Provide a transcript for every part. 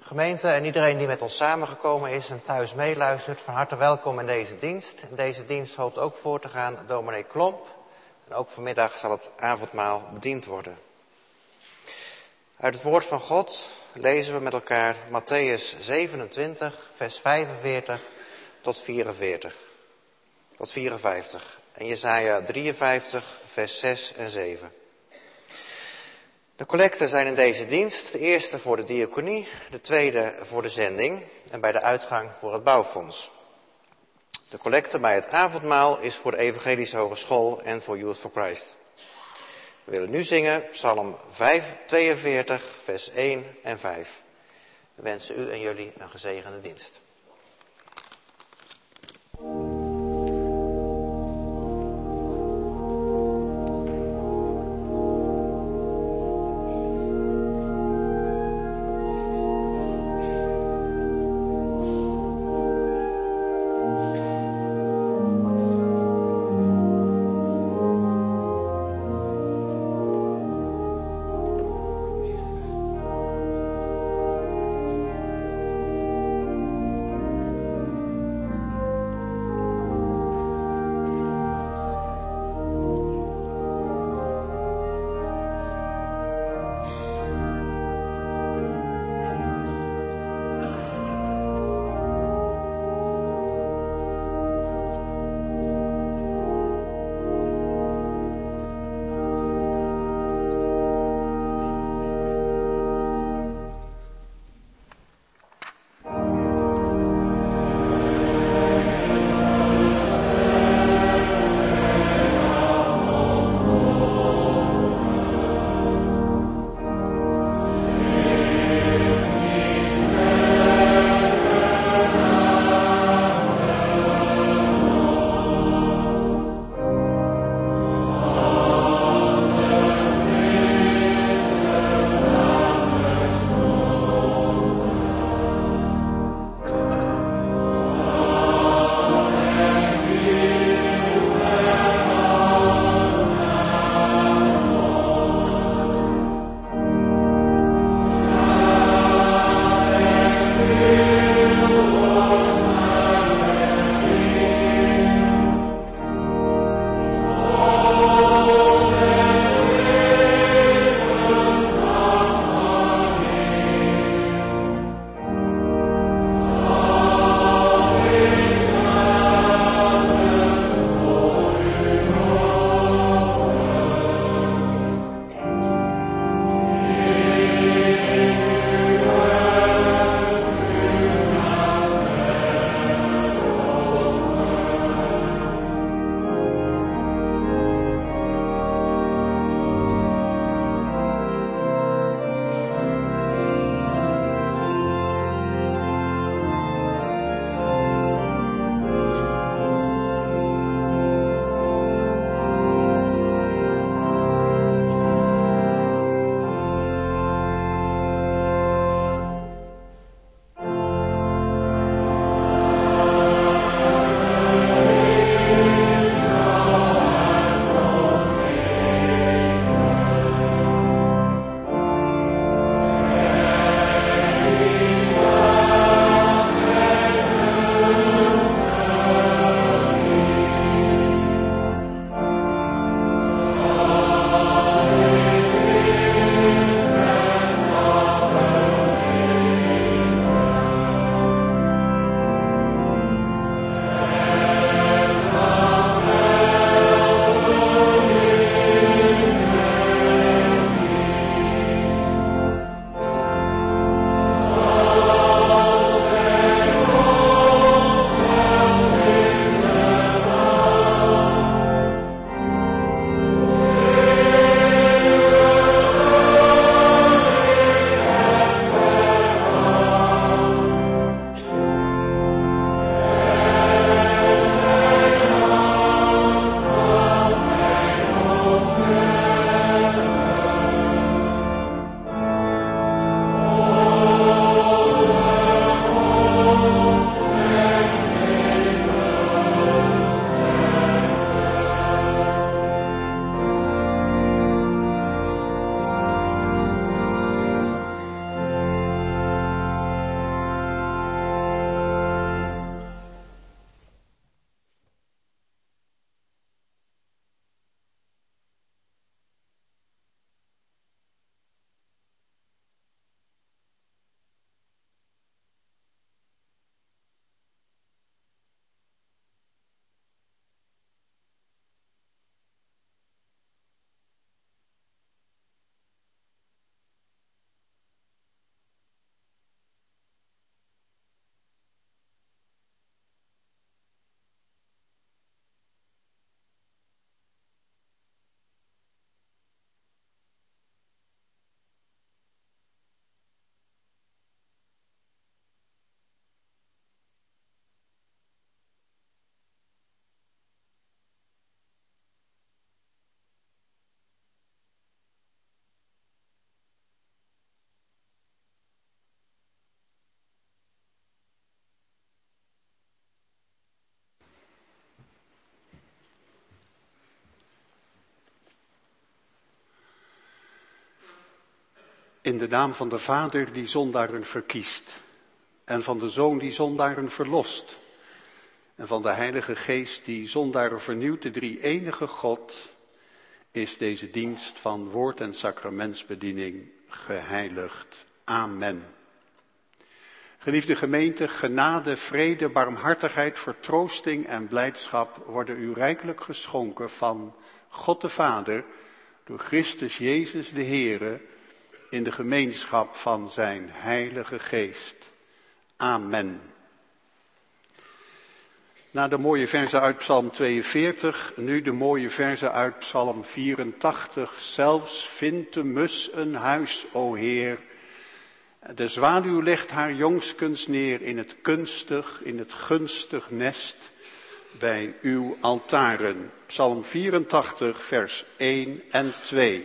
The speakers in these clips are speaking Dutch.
Gemeente en iedereen die met ons samengekomen is en thuis meeluistert, van harte welkom in deze dienst. En deze dienst hoopt ook voor te gaan dominee Klomp. En ook vanmiddag zal het avondmaal bediend worden. Uit het woord van God lezen we met elkaar Mattheüs 27, vers 45 tot 44. Tot 54. En Jesaja 53, vers 6 en 7. De collecten zijn in deze dienst, de eerste voor de diaconie, de tweede voor de zending en bij de uitgang voor het bouwfonds. De collecte bij het avondmaal is voor de Evangelische Hogeschool en voor Youth for Christ. We willen nu zingen Psalm 42, vers 1 en 5. We wensen u en jullie een gezegende dienst. In de naam van de Vader die zondaren verkiest. En van de Zoon die zondaren verlost. En van de Heilige Geest die zondaren vernieuwt, de drie-enige God, is deze dienst van woord- en sacramentsbediening geheiligd. Amen. Geliefde gemeente, genade, vrede, barmhartigheid, vertroosting en blijdschap worden u rijkelijk geschonken van God de Vader, door Christus Jezus de Heere, in de gemeenschap van zijn Heilige Geest. Amen. Na de mooie verzen uit Psalm 42, nu de mooie verzen uit Psalm 84. Zelfs vindt de mus een huis, o Heer. De zwaluw legt haar jongskens neer in het gunstig nest bij uw altaren. Psalm 84, vers 1 en 2.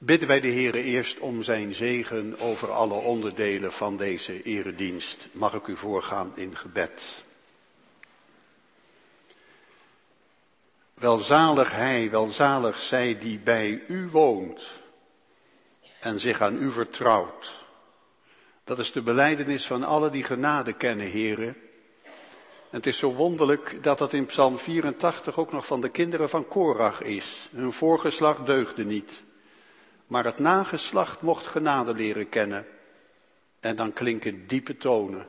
bidden wij de Heere eerst om zijn zegen over alle onderdelen van deze eredienst. Mag ik u voorgaan in gebed. Welzalig hij, welzalig zij die bij u woont en zich aan u vertrouwt. Dat is de belijdenis van allen die genade kennen, Heere. En het is zo wonderlijk dat dat in Psalm 84 ook nog van de kinderen van Korach is. Hun voorgeslacht deugde niet, maar het nageslacht mocht genade leren kennen. En dan klinken diepe tonen.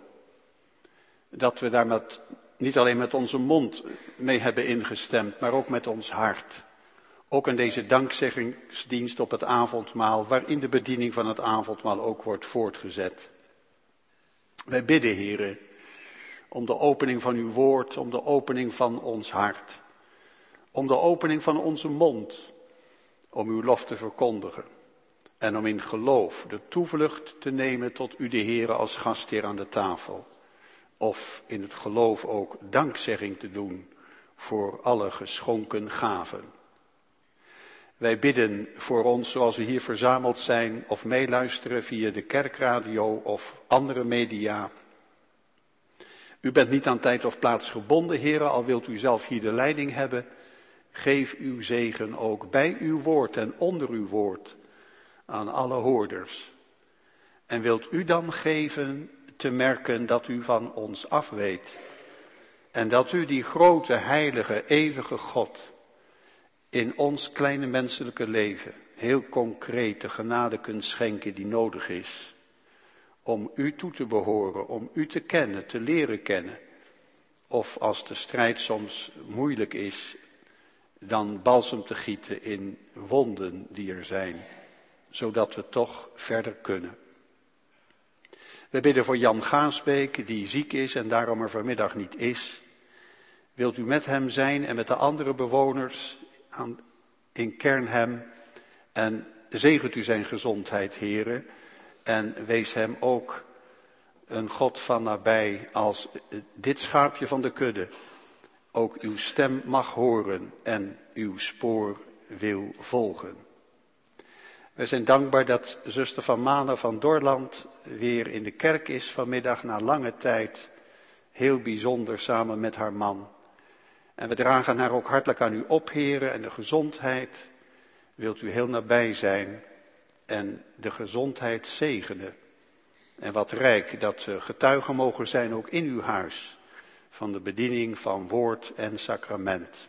Dat we daar niet alleen met onze mond mee hebben ingestemd, maar ook met ons hart. Ook in deze dankzeggingsdienst op het avondmaal, waarin de bediening van het avondmaal ook wordt voortgezet. Wij bidden, Heere, om de opening van uw woord, om de opening van ons hart, om de opening van onze mond, om uw lof te verkondigen en om in geloof de toevlucht te nemen tot u de Heere als gastheer aan de tafel. Of in het geloof ook dankzegging te doen voor alle geschonken gaven. Wij bidden voor ons zoals we hier verzameld zijn of meeluisteren via de kerkradio of andere media. U bent niet aan tijd of plaats gebonden, Heere, al wilt u zelf hier de leiding hebben. Geef uw zegen ook bij uw woord en onder uw woord aan alle hoorders. En wilt u dan geven te merken dat u van ons afweet. En dat u die grote, heilige, eeuwige God in ons kleine menselijke leven heel concreet de genade kunt schenken die nodig is. Om u toe te behoren, om u te kennen, te leren kennen. Of als de strijd soms moeilijk is, dan balsem te gieten in wonden die er zijn. Zodat we toch verder kunnen. We bidden voor Jan Gaasbeek, die ziek is en daarom er vanmiddag niet is. Wilt u met hem zijn en met de andere bewoners in Kernhem en zegent u zijn gezondheid, Heere. En wees hem ook een God van nabij als dit schaapje van de kudde ook uw stem mag horen en uw spoor wil volgen. We zijn dankbaar dat zuster van Manen van Dorland weer in de kerk is vanmiddag na lange tijd. Heel bijzonder samen met haar man. En we dragen haar ook hartelijk aan u op, Heere, en de gezondheid. Wilt u heel nabij zijn en de gezondheid zegenen. En wat rijk dat we getuigen mogen zijn ook in uw huis van de bediening van woord en sacrament.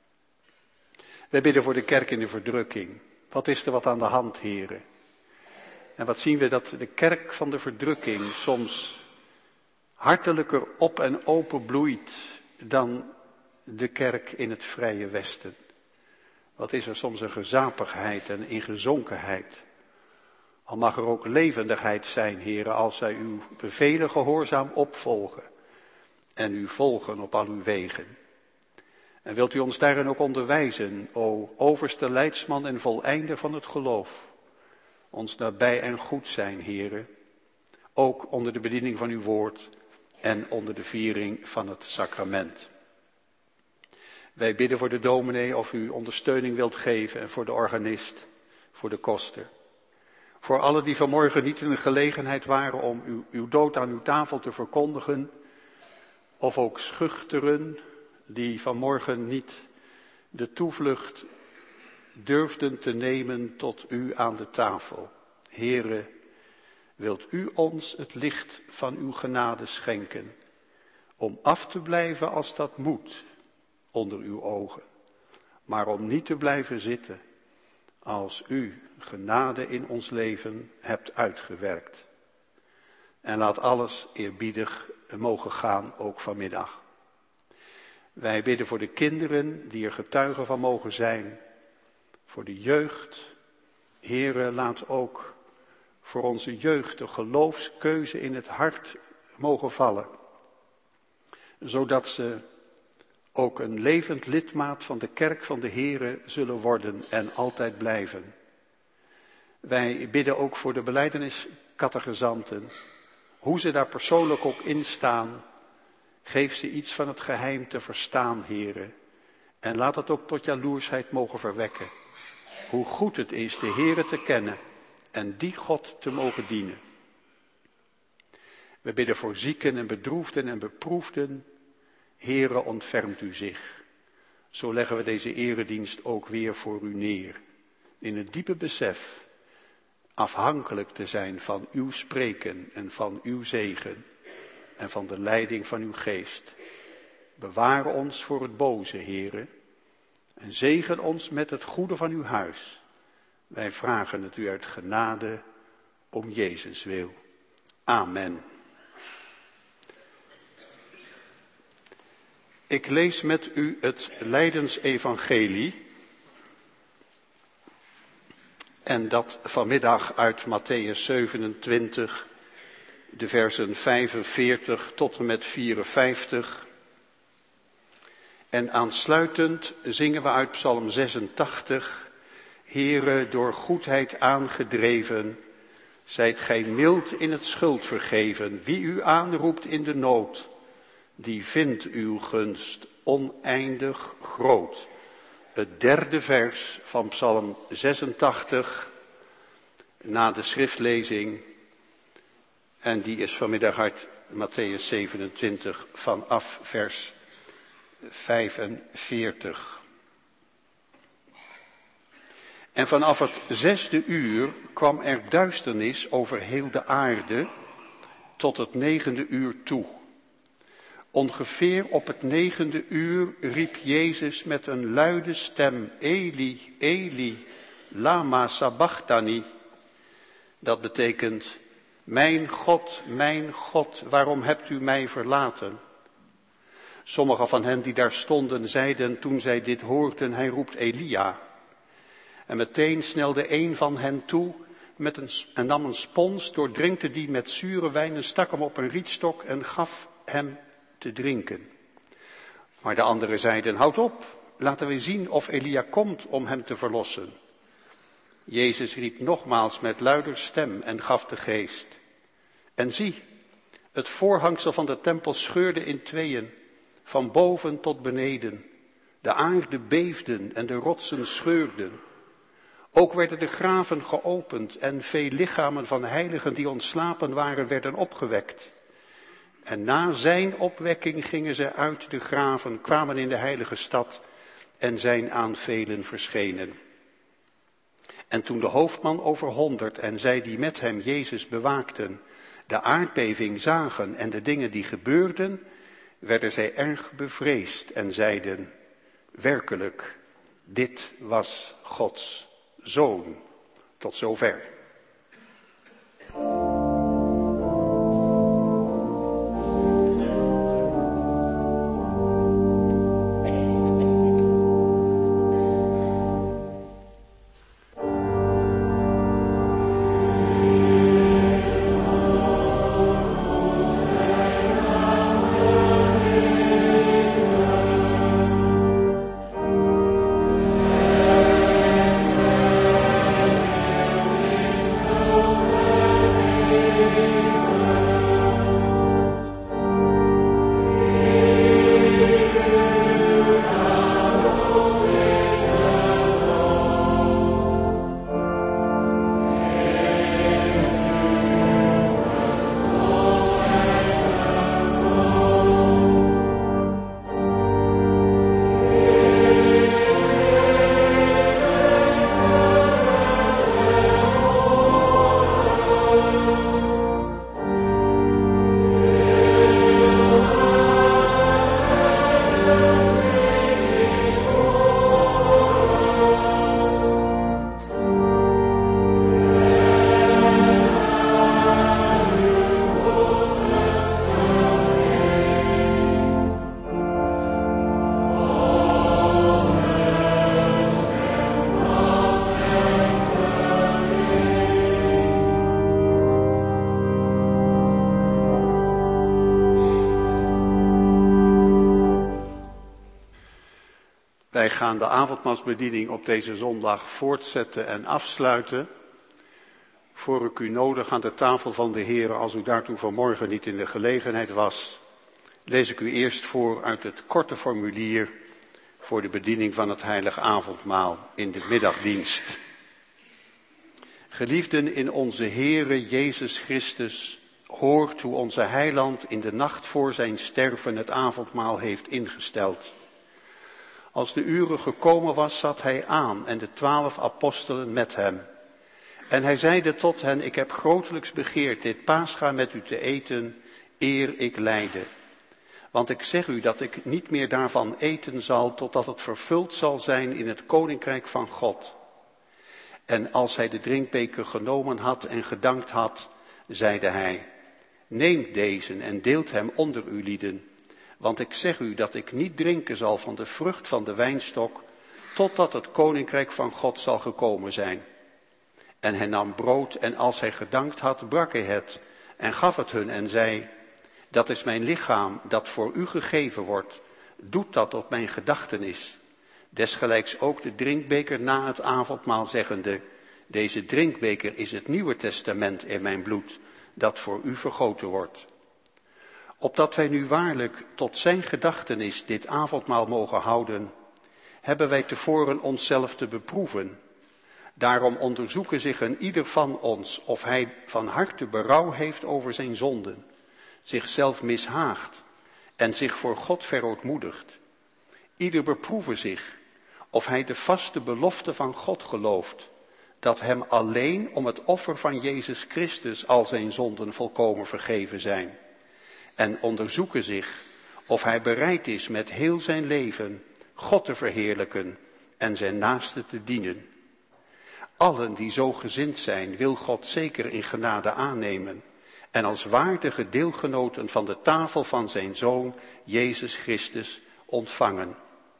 We bidden voor de kerk in de verdrukking. Wat is er wat aan de hand, heren? En wat zien we dat de kerk van de verdrukking soms hartelijker op en open bloeit dan de kerk in het vrije Westen. Wat is er soms een gezapigheid en ingezonkenheid. Al mag er ook levendigheid zijn, heren, als zij uw bevelen gehoorzaam opvolgen en u volgen op al uw wegen. En wilt u ons daarin ook onderwijzen, o overste leidsman en voleinder van het geloof. Ons nabij en goed zijn, heren, ook onder de bediening van uw woord en onder de viering van het sacrament. Wij bidden voor de dominee of u ondersteuning wilt geven en voor de organist, voor de koster. Voor allen die vanmorgen niet in de gelegenheid waren om uw dood aan uw tafel te verkondigen, of ook schuchteren die vanmorgen niet de toevlucht durfden te nemen tot u aan de tafel. Heere, wilt u ons het licht van uw genade schenken, om af te blijven als dat moet onder uw ogen, maar om niet te blijven zitten als u genade in ons leven hebt uitgewerkt. En laat alles eerbiedig mogen gaan, ook vanmiddag. Wij bidden voor de kinderen die er getuigen van mogen zijn, voor de jeugd. Heere, laat ook voor onze jeugd de geloofskeuze in het hart mogen vallen, zodat ze ook een levend lidmaat van de kerk van de Heere zullen worden en altijd blijven. Wij bidden ook voor de belijdeniscatechizanten, hoe ze daar persoonlijk ook in staan. Geef ze iets van het geheim te verstaan, Heere. En laat het ook tot jaloersheid mogen verwekken. hoe goed het is de Heere te kennen en die God te mogen dienen. We bidden voor zieken en bedroefden en beproefden. Heere, ontfermt u zich. Zo leggen we deze eredienst ook weer voor u neer. In het diepe besef afhankelijk te zijn van uw spreken en van uw zegen en van de leiding van uw geest. Bewaar ons voor het boze, Heere, en zegen ons met het goede van uw huis. Wij vragen het u uit genade om Jezus wil. Amen. Ik lees met u het Lijdensevangelie en dat vanmiddag uit Mattheüs 27, de versen 45 tot en met 54. En aansluitend zingen we uit Psalm 86, Heere, door goedheid aangedreven, zijt gij mild in het schuldvergeven. Wie u aanroept in de nood, die vindt uw gunst oneindig groot. Het derde vers van Psalm 86, na de schriftlezing. En die is vanmiddag uit Mattheüs 27 vanaf vers 45. En vanaf het 6e uur kwam er duisternis over heel de aarde tot het 9e uur toe. Ongeveer op het 9e uur riep Jezus met een luide stem, Eli, Eli, lama sabachthani. Dat betekent, mijn God, waarom hebt u mij verlaten? Sommigen van hen die daar stonden zeiden toen zij dit hoorden, hij roept Elia. En meteen snelde een van hen toe en nam een spons, doordrinkte die met zure wijn en stak hem op een rietstok en gaf hem te drinken. Maar de anderen zeiden, houd op, laten we zien of Elia komt om hem te verlossen. Jezus riep nogmaals met luider stem en gaf de geest. En zie, het voorhangsel van de tempel scheurde in tweeën, van boven tot beneden. De aarde beefde en de rotsen scheurden. Ook werden de graven geopend en veel lichamen van heiligen die ontslapen waren, werden opgewekt. En na zijn opwekking gingen zij uit de graven, kwamen in de heilige stad en zijn aan velen verschenen. En toen de hoofdman over 100 en zij die met hem Jezus bewaakten, de aardbeving zagen en de dingen die gebeurden, werden zij erg bevreesd en zeiden, werkelijk, dit was Gods Zoon. Tot zover. Wij gaan de avondmaalsbediening op deze zondag voortzetten en afsluiten. Voor ik u nodig aan de tafel van de Heer, als u daartoe vanmorgen niet in de gelegenheid was, lees ik u eerst voor uit het korte formulier voor de bediening van het heilig avondmaal in de middagdienst. Geliefden in onze Heere Jezus Christus, hoort hoe onze heiland in de nacht voor zijn sterven het avondmaal heeft ingesteld. Als de uren gekomen was, zat hij aan en de 12 apostelen met hem. En hij zeide tot hen, ik heb grotelijks begeerd dit Pascha met u te eten, eer ik lijde. Want ik zeg u dat ik niet meer daarvan eten zal, totdat het vervuld zal zijn in het koninkrijk van God. En als hij de drinkbeker genomen had en gedankt had, zeide hij, neemt deze en deelt hem onder u lieden. Want ik zeg u dat ik niet drinken zal van de vrucht van de wijnstok, totdat het koninkrijk van God zal gekomen zijn. En hij nam brood en als hij gedankt had, brak hij het en gaf het hun en zei, dat is mijn lichaam dat voor u gegeven wordt, doet dat op mijn gedachtenis. Desgelijks ook de drinkbeker na het avondmaal zeggende, deze drinkbeker is het Nieuwe Testament in mijn bloed, dat voor u vergoten wordt. Opdat wij nu waarlijk tot zijn gedachtenis dit avondmaal mogen houden, hebben wij tevoren onszelf te beproeven. Daarom onderzoeken zich een ieder van ons of hij van harte berouw heeft over zijn zonden, zichzelf mishaagt en zich voor God verootmoedigt. Ieder beproeve zich of hij de vaste belofte van God gelooft, dat hem alleen om het offer van Jezus Christus al zijn zonden volkomen vergeven zijn. En onderzoeken zich of hij bereid is met heel zijn leven God te verheerlijken en zijn naaste te dienen. Allen die zo gezind zijn, wil God zeker in genade aannemen en als waardige deelgenoten van de tafel van zijn Zoon, Jezus Christus, ontvangen.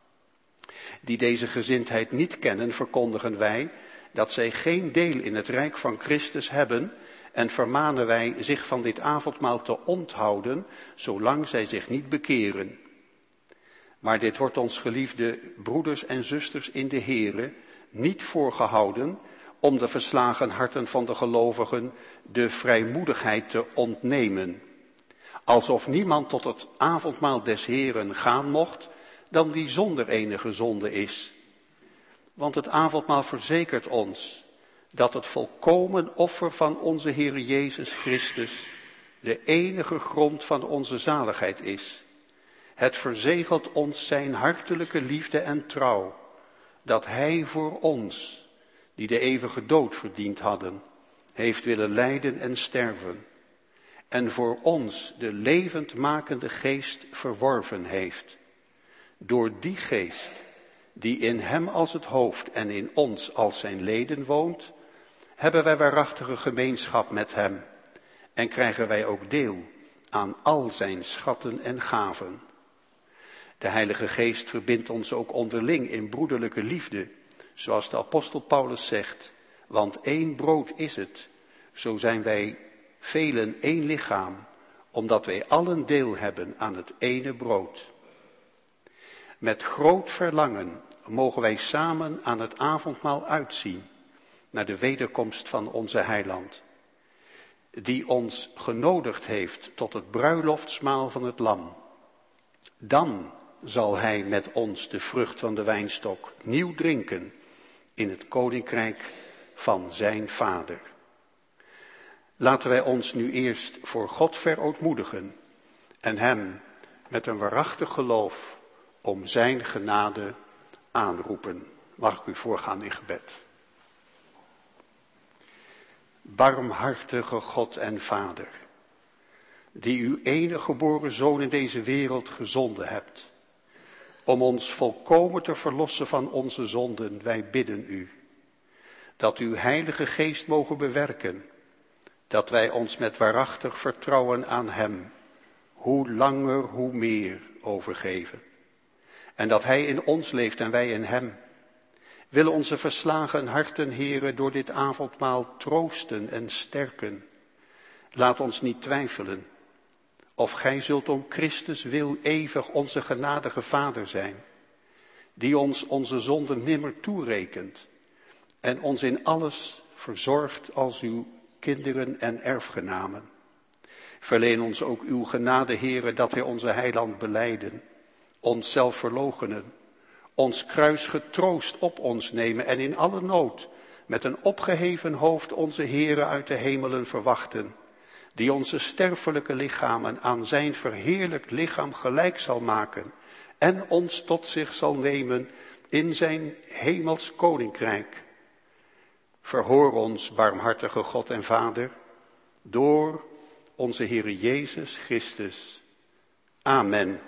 Die deze gezindheid niet kennen, verkondigen wij dat zij geen deel in het rijk van Christus hebben en vermanen wij zich van dit avondmaal te onthouden, zolang zij zich niet bekeren. Maar dit wordt ons, geliefde broeders en zusters in de Here, niet voorgehouden om de verslagen harten van de gelovigen de vrijmoedigheid te ontnemen. Alsof niemand tot het avondmaal des Heren gaan mocht, dan die zonder enige zonde is. Want het avondmaal verzekert ons dat het volkomen offer van onze Heere Jezus Christus de enige grond van onze zaligheid is. Het verzegelt ons zijn hartelijke liefde en trouw, dat hij voor ons, die de eeuwige dood verdiend hadden, heeft willen lijden en sterven, en voor ons de levendmakende geest verworven heeft. Door die geest, die in hem als het hoofd en in ons als zijn leden woont, hebben wij waarachtige gemeenschap met hem en krijgen wij ook deel aan al zijn schatten en gaven. De Heilige Geest verbindt ons ook onderling in broederlijke liefde, zoals de apostel Paulus zegt, want één brood is het, zo zijn wij velen één lichaam, omdat wij allen deel hebben aan het ene brood. Met groot verlangen mogen wij samen aan het avondmaal uitzien, naar de wederkomst van onze Heiland, die ons genodigd heeft tot het bruiloftsmaal van het Lam. Dan zal hij met ons de vrucht van de wijnstok nieuw drinken in het koninkrijk van zijn Vader. Laten wij ons nu eerst voor God verootmoedigen en hem met een waarachtig geloof om zijn genade aanroepen. Mag ik u voorgaan in gebed. Barmhartige God en Vader, die uw enige geboren Zoon in deze wereld gezonden hebt, om ons volkomen te verlossen van onze zonden, wij bidden u, dat uw Heilige Geest mogen bewerken, dat wij ons met waarachtig vertrouwen aan hem, hoe langer hoe meer overgeven. En dat hij in ons leeft en wij in hem. Willen onze verslagen harten, Heere, door dit avondmaal troosten en sterken. Laat ons niet twijfelen of gij zult om Christus wil eeuwig onze genadige Vader zijn, die ons onze zonden nimmer toerekent en ons in alles verzorgt als uw kinderen en erfgenamen. Verleen ons ook uw genade, Heere, dat wij onze heiland belijden, onszelf verloochenen, Ons kruis getroost op ons nemen en in alle nood met een opgeheven hoofd onze Heere uit de hemelen verwachten, die onze sterfelijke lichamen aan zijn verheerlijkt lichaam gelijk zal maken en ons tot zich zal nemen in zijn hemels koninkrijk. Verhoor ons, barmhartige God en Vader, door onze Heere Jezus Christus. Amen.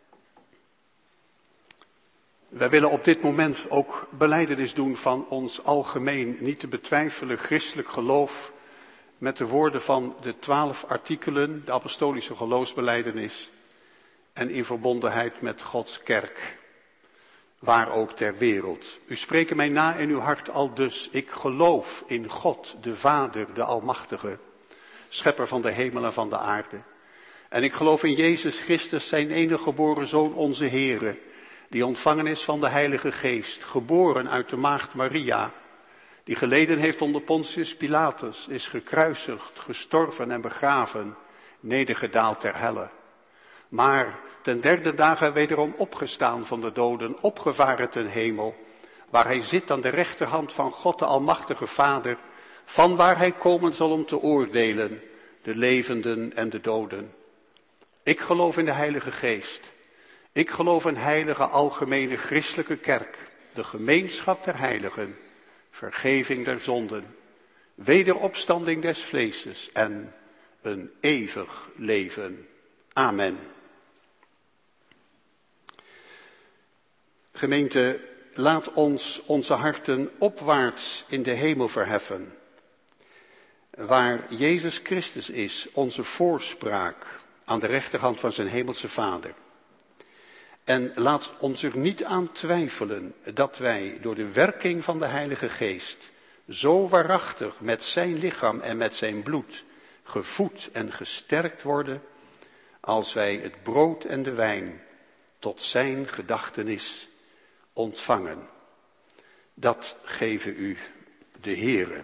Wij willen op dit moment ook belijdenis doen van ons algemeen niet te betwijfelen christelijk geloof met de woorden van de 12 artikelen, de apostolische geloofsbelijdenis en in verbondenheid met Gods kerk, waar ook ter wereld. U spreekt mij na in uw hart aldus: ik geloof in God, de Vader, de Almachtige, schepper van de hemel en van de aarde. En ik geloof in Jezus Christus, zijn enige geboren Zoon, onze Heere, die ontvangen is van de Heilige Geest, geboren uit de maagd Maria, die geleden heeft onder Pontius Pilatus, is gekruisigd, gestorven en begraven, nedergedaald ter helle. Maar ten derde dagen wederom opgestaan van de doden, opgevaren ten hemel, waar hij zit aan de rechterhand van God de Almachtige Vader, van waar hij komen zal om te oordelen, de levenden en de doden. Ik geloof in de Heilige Geest. Ik geloof in heilige algemene christelijke kerk, de gemeenschap der heiligen, vergeving der zonden, wederopstanding des vleeses en een eeuwig leven. Amen. Gemeente, laat ons onze harten opwaarts in de hemel verheffen, waar Jezus Christus is, onze voorspraak aan de rechterhand van zijn hemelse Vader. En laat ons er niet aan twijfelen dat wij door de werking van de Heilige Geest zo waarachtig met zijn lichaam en met zijn bloed gevoed en gesterkt worden, als wij het brood en de wijn tot zijn gedachtenis ontvangen. Dat geven u de Heere.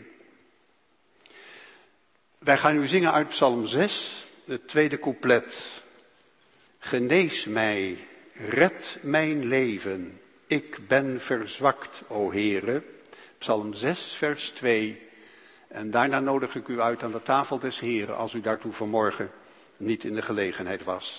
Wij gaan nu zingen uit Psalm 6, het tweede couplet. Genees mij, red mijn leven, ik ben verzwakt, o Heere. Psalm 6, vers 2. En daarna nodig ik u uit aan de tafel des Heeren, als u daartoe vanmorgen niet in de gelegenheid was.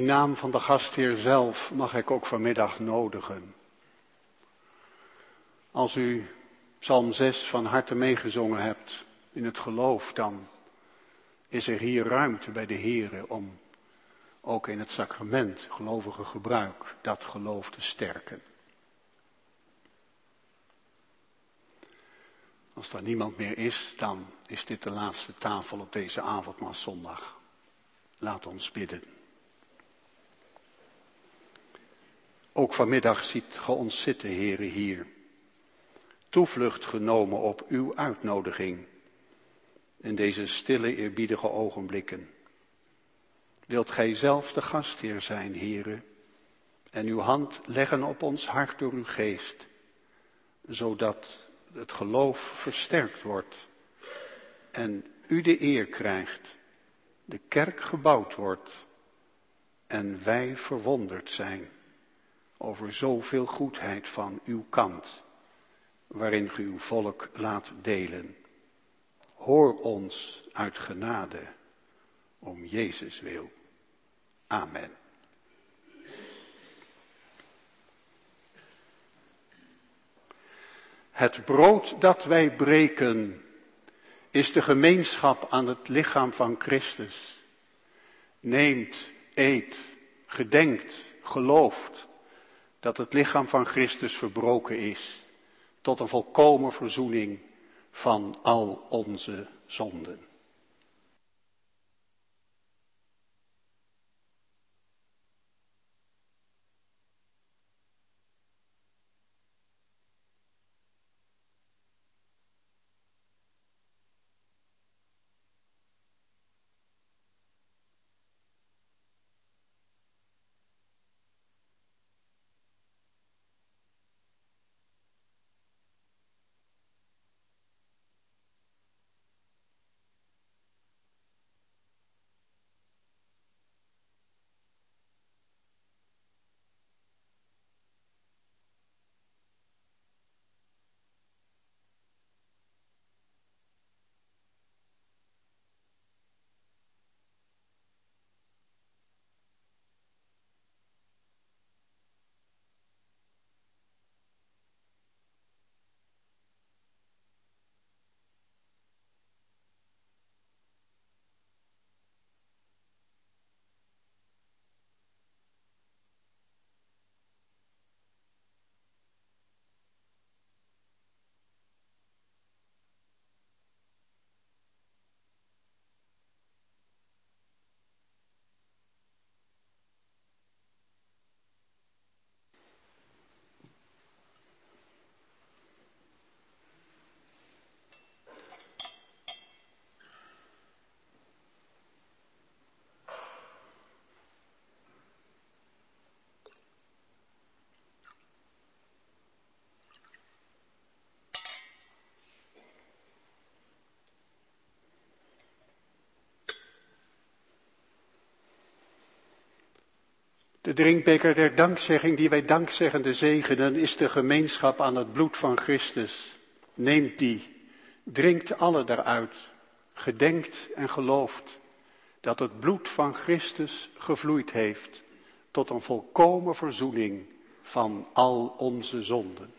naam van de gastheer zelf mag ik ook vanmiddag nodigen. Als u Psalm 6 van harte meegezongen hebt in het geloof, dan is er hier ruimte bij de Heere om ook in het sacrament, gelovige gebruik, dat geloof te sterken. Als er niemand meer is, dan is dit de laatste tafel op deze avondmaalszondag. Laat ons bidden. Ook vanmiddag ziet ge ons zitten, Heere, hier. Toevlucht genomen op uw uitnodiging in deze stille, eerbiedige ogenblikken. Wilt gij zelf de gastheer zijn, Heere, en uw hand leggen op ons hart door uw geest, zodat het geloof versterkt wordt en u de eer krijgt, de kerk gebouwd wordt en wij verwonderd zijn over zoveel goedheid van uw kant, waarin ge uw volk laat delen. Hoor ons uit genade, om Jezus wil. Amen. Het brood dat wij breken is de gemeenschap aan het lichaam van Christus. Neemt, eet, gedenkt, gelooft dat het lichaam van Christus verbroken is tot een volkomen verzoening van al onze zonden. De drinkbeker der dankzegging die wij dankzeggende zegenen is de gemeenschap aan het bloed van Christus. Neemt die, drinkt alle daaruit, gedenkt en gelooft dat het bloed van Christus gevloeid heeft tot een volkomen verzoening van al onze zonden.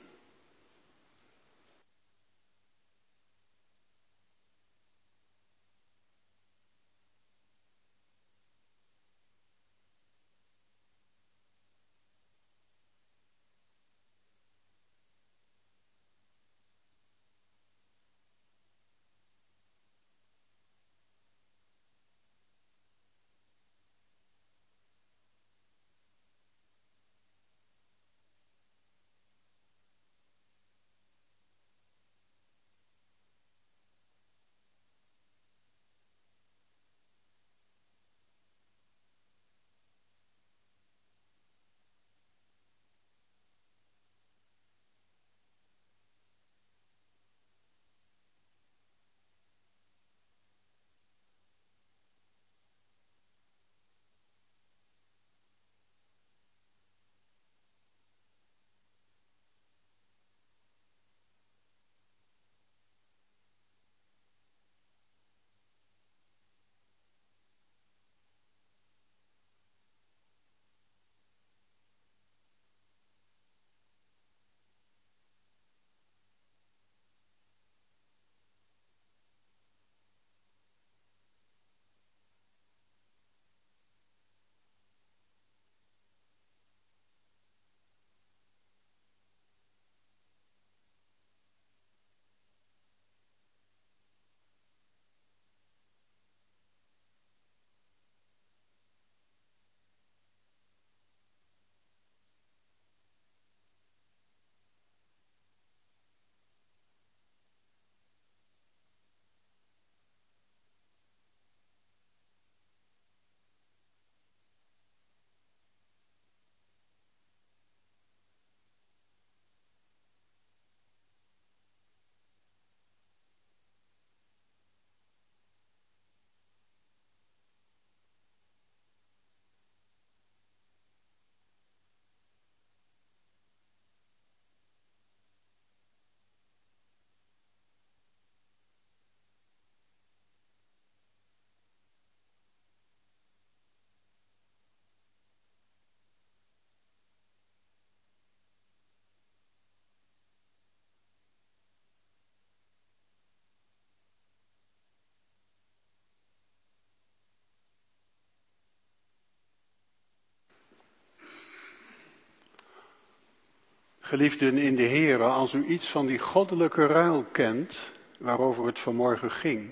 Geliefden in de Here, als u iets van die goddelijke ruil kent, waarover het vanmorgen ging,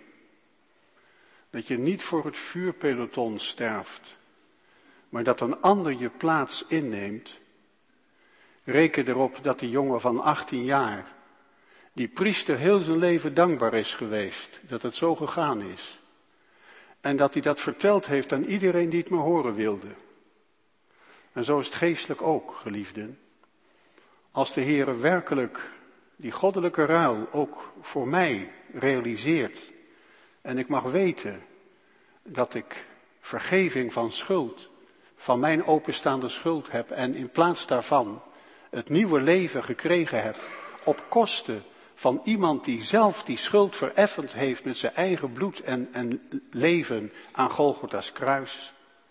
dat je niet voor het vuurpeloton sterft, maar dat een ander je plaats inneemt, reken erop dat die jongen van 18 jaar, die priester heel zijn leven dankbaar is geweest, dat het zo gegaan is. En dat hij dat verteld heeft aan iedereen die het maar horen wilde. En zo is het geestelijk ook, geliefden. Als de Heere werkelijk die goddelijke ruil ook voor mij realiseert. En ik mag weten dat ik vergeving van schuld, van mijn openstaande schuld heb. En in plaats daarvan het nieuwe leven gekregen heb. Op kosten van iemand die zelf die schuld vereffend heeft met zijn eigen bloed en leven aan Golgotha's kruis.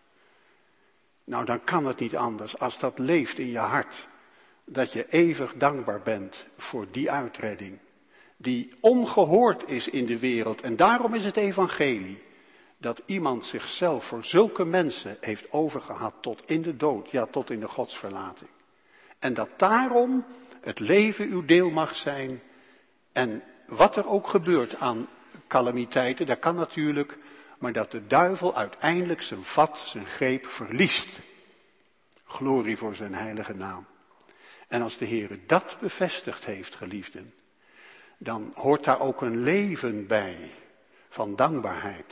Nou, dan kan het niet anders als dat leeft in je hart. Dat je eeuwig dankbaar bent voor die uitredding. Die ongehoord is in de wereld. En daarom is het evangelie. Dat iemand zichzelf voor zulke mensen heeft overgehad tot in de dood. Ja, tot in de godsverlating. En dat daarom het leven uw deel mag zijn. En wat er ook gebeurt aan calamiteiten, dat kan natuurlijk. Maar dat de duivel uiteindelijk zijn vat, zijn greep verliest. Glorie voor zijn heilige naam. En als de Heer dat bevestigd heeft, geliefden, dan hoort daar ook een leven bij van dankbaarheid.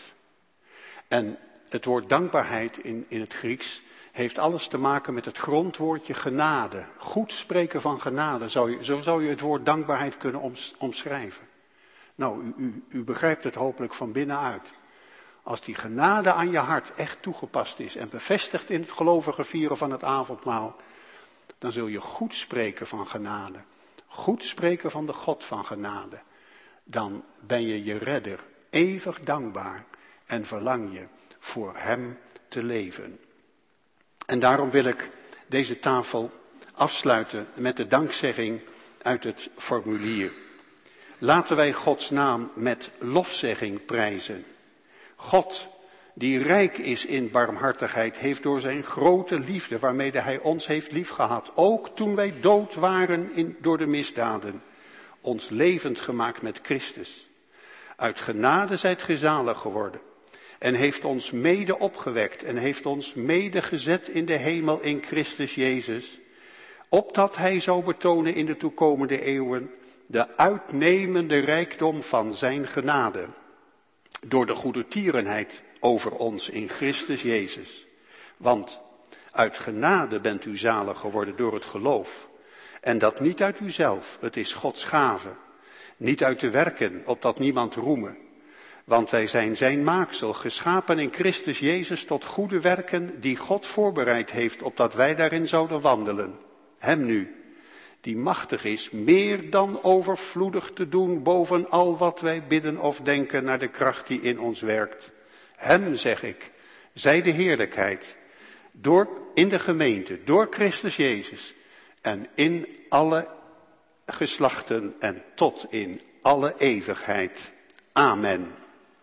En het woord dankbaarheid in het Grieks heeft alles te maken met het grondwoordje genade. Goed spreken van genade, zo zou je het woord dankbaarheid kunnen omschrijven. Nou, u begrijpt het hopelijk van binnenuit. Als die genade aan je hart echt toegepast is en bevestigd in het gelovige vieren van het avondmaal, dan zul je goed spreken van genade. Goed spreken van de God van genade. Dan ben je je redder eeuwig dankbaar en verlang je voor hem te leven. En daarom wil ik deze tafel afsluiten met de dankzegging uit het formulier. Laten wij Gods naam met lofzegging prijzen. God, die rijk is in barmhartigheid, heeft door zijn grote liefde, waarmede hij ons heeft liefgehad, ook toen wij dood waren door de misdaden, ons levend gemaakt met Christus. Uit genade zijt ge zalig geworden en heeft ons mede opgewekt en heeft ons mede gezet in de hemel in Christus Jezus, opdat hij zou betonen in de toekomende eeuwen de uitnemende rijkdom van zijn genade, door de goedertierenheid over ons in Christus Jezus. Want uit genade bent u zalig geworden door het geloof. En dat niet uit uzelf, het is Gods gave. Niet uit de werken, opdat niemand roeme. Want wij zijn zijn maaksel, geschapen in Christus Jezus tot goede werken, die God voorbereid heeft, opdat wij daarin zouden wandelen. Hem nu, die machtig is, meer dan overvloedig te doen boven al wat wij bidden of denken naar de kracht die in ons werkt. Hem, zeg ik, zij de heerlijkheid, in de gemeente, door Christus Jezus en in alle geslachten en tot in alle eeuwigheid. Amen.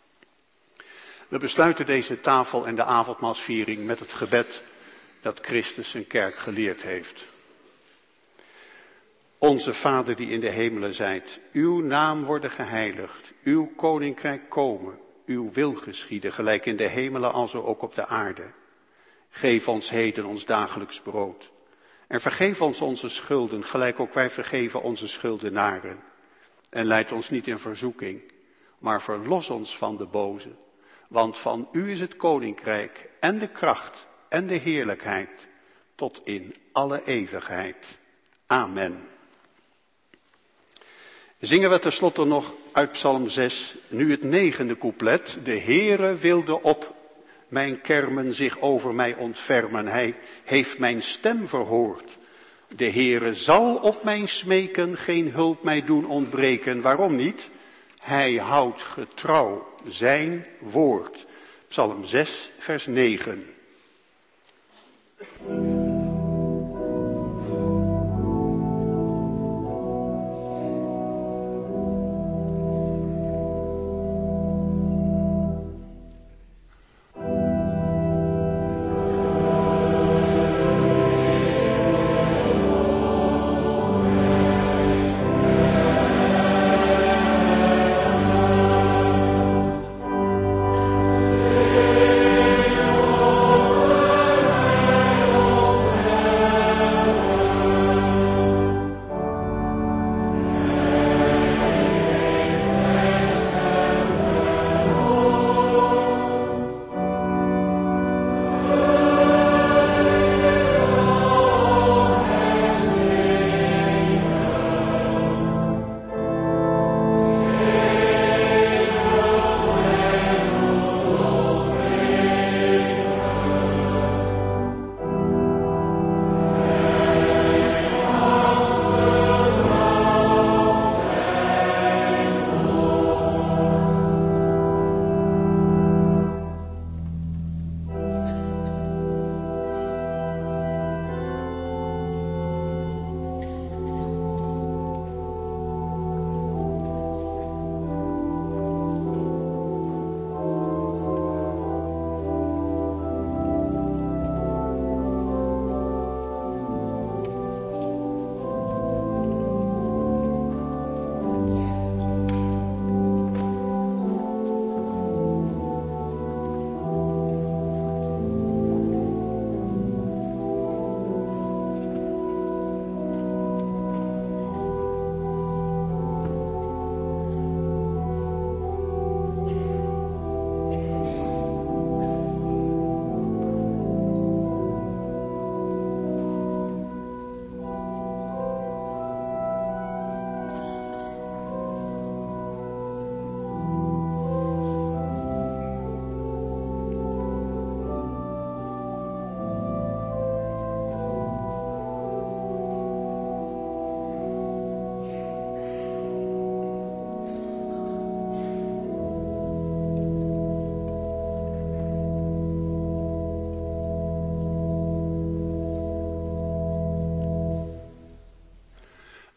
We besluiten deze tafel en de avondmaalsviering met het gebed dat Christus zijn kerk geleerd heeft. Onze Vader die in de hemelen zijt, uw naam worden geheiligd, uw koninkrijk komen, uw wil geschieden, gelijk in de hemelen als ook op de aarde. Geef ons heden ons dagelijks brood. En vergeef ons onze schulden, gelijk ook wij vergeven onze schuldenaren. En leid ons niet in verzoeking, maar verlos ons van de boze. Want van u is het koninkrijk en de kracht en de heerlijkheid tot in alle eeuwigheid. Amen. Zingen we tenslotte nog uit Psalm 6, nu het 9e couplet. De Heere wilde op mijn kermen zich over mij ontfermen. Hij heeft mijn stem verhoord. De Heere zal op mijn smeken geen hulp mij doen ontbreken. Waarom niet? Hij houdt getrouw zijn woord. Psalm 6, vers 9.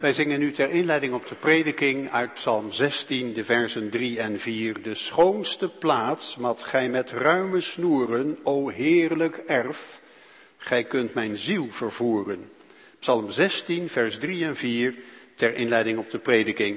Wij zingen nu ter inleiding op de prediking uit Psalm 16, de versen 3 en 4. De schoonste plaats mat gij met ruime snoeren, o heerlijk erf, gij kunt mijn ziel vervoeren. Psalm 16, vers 3 en 4, ter inleiding op de prediking.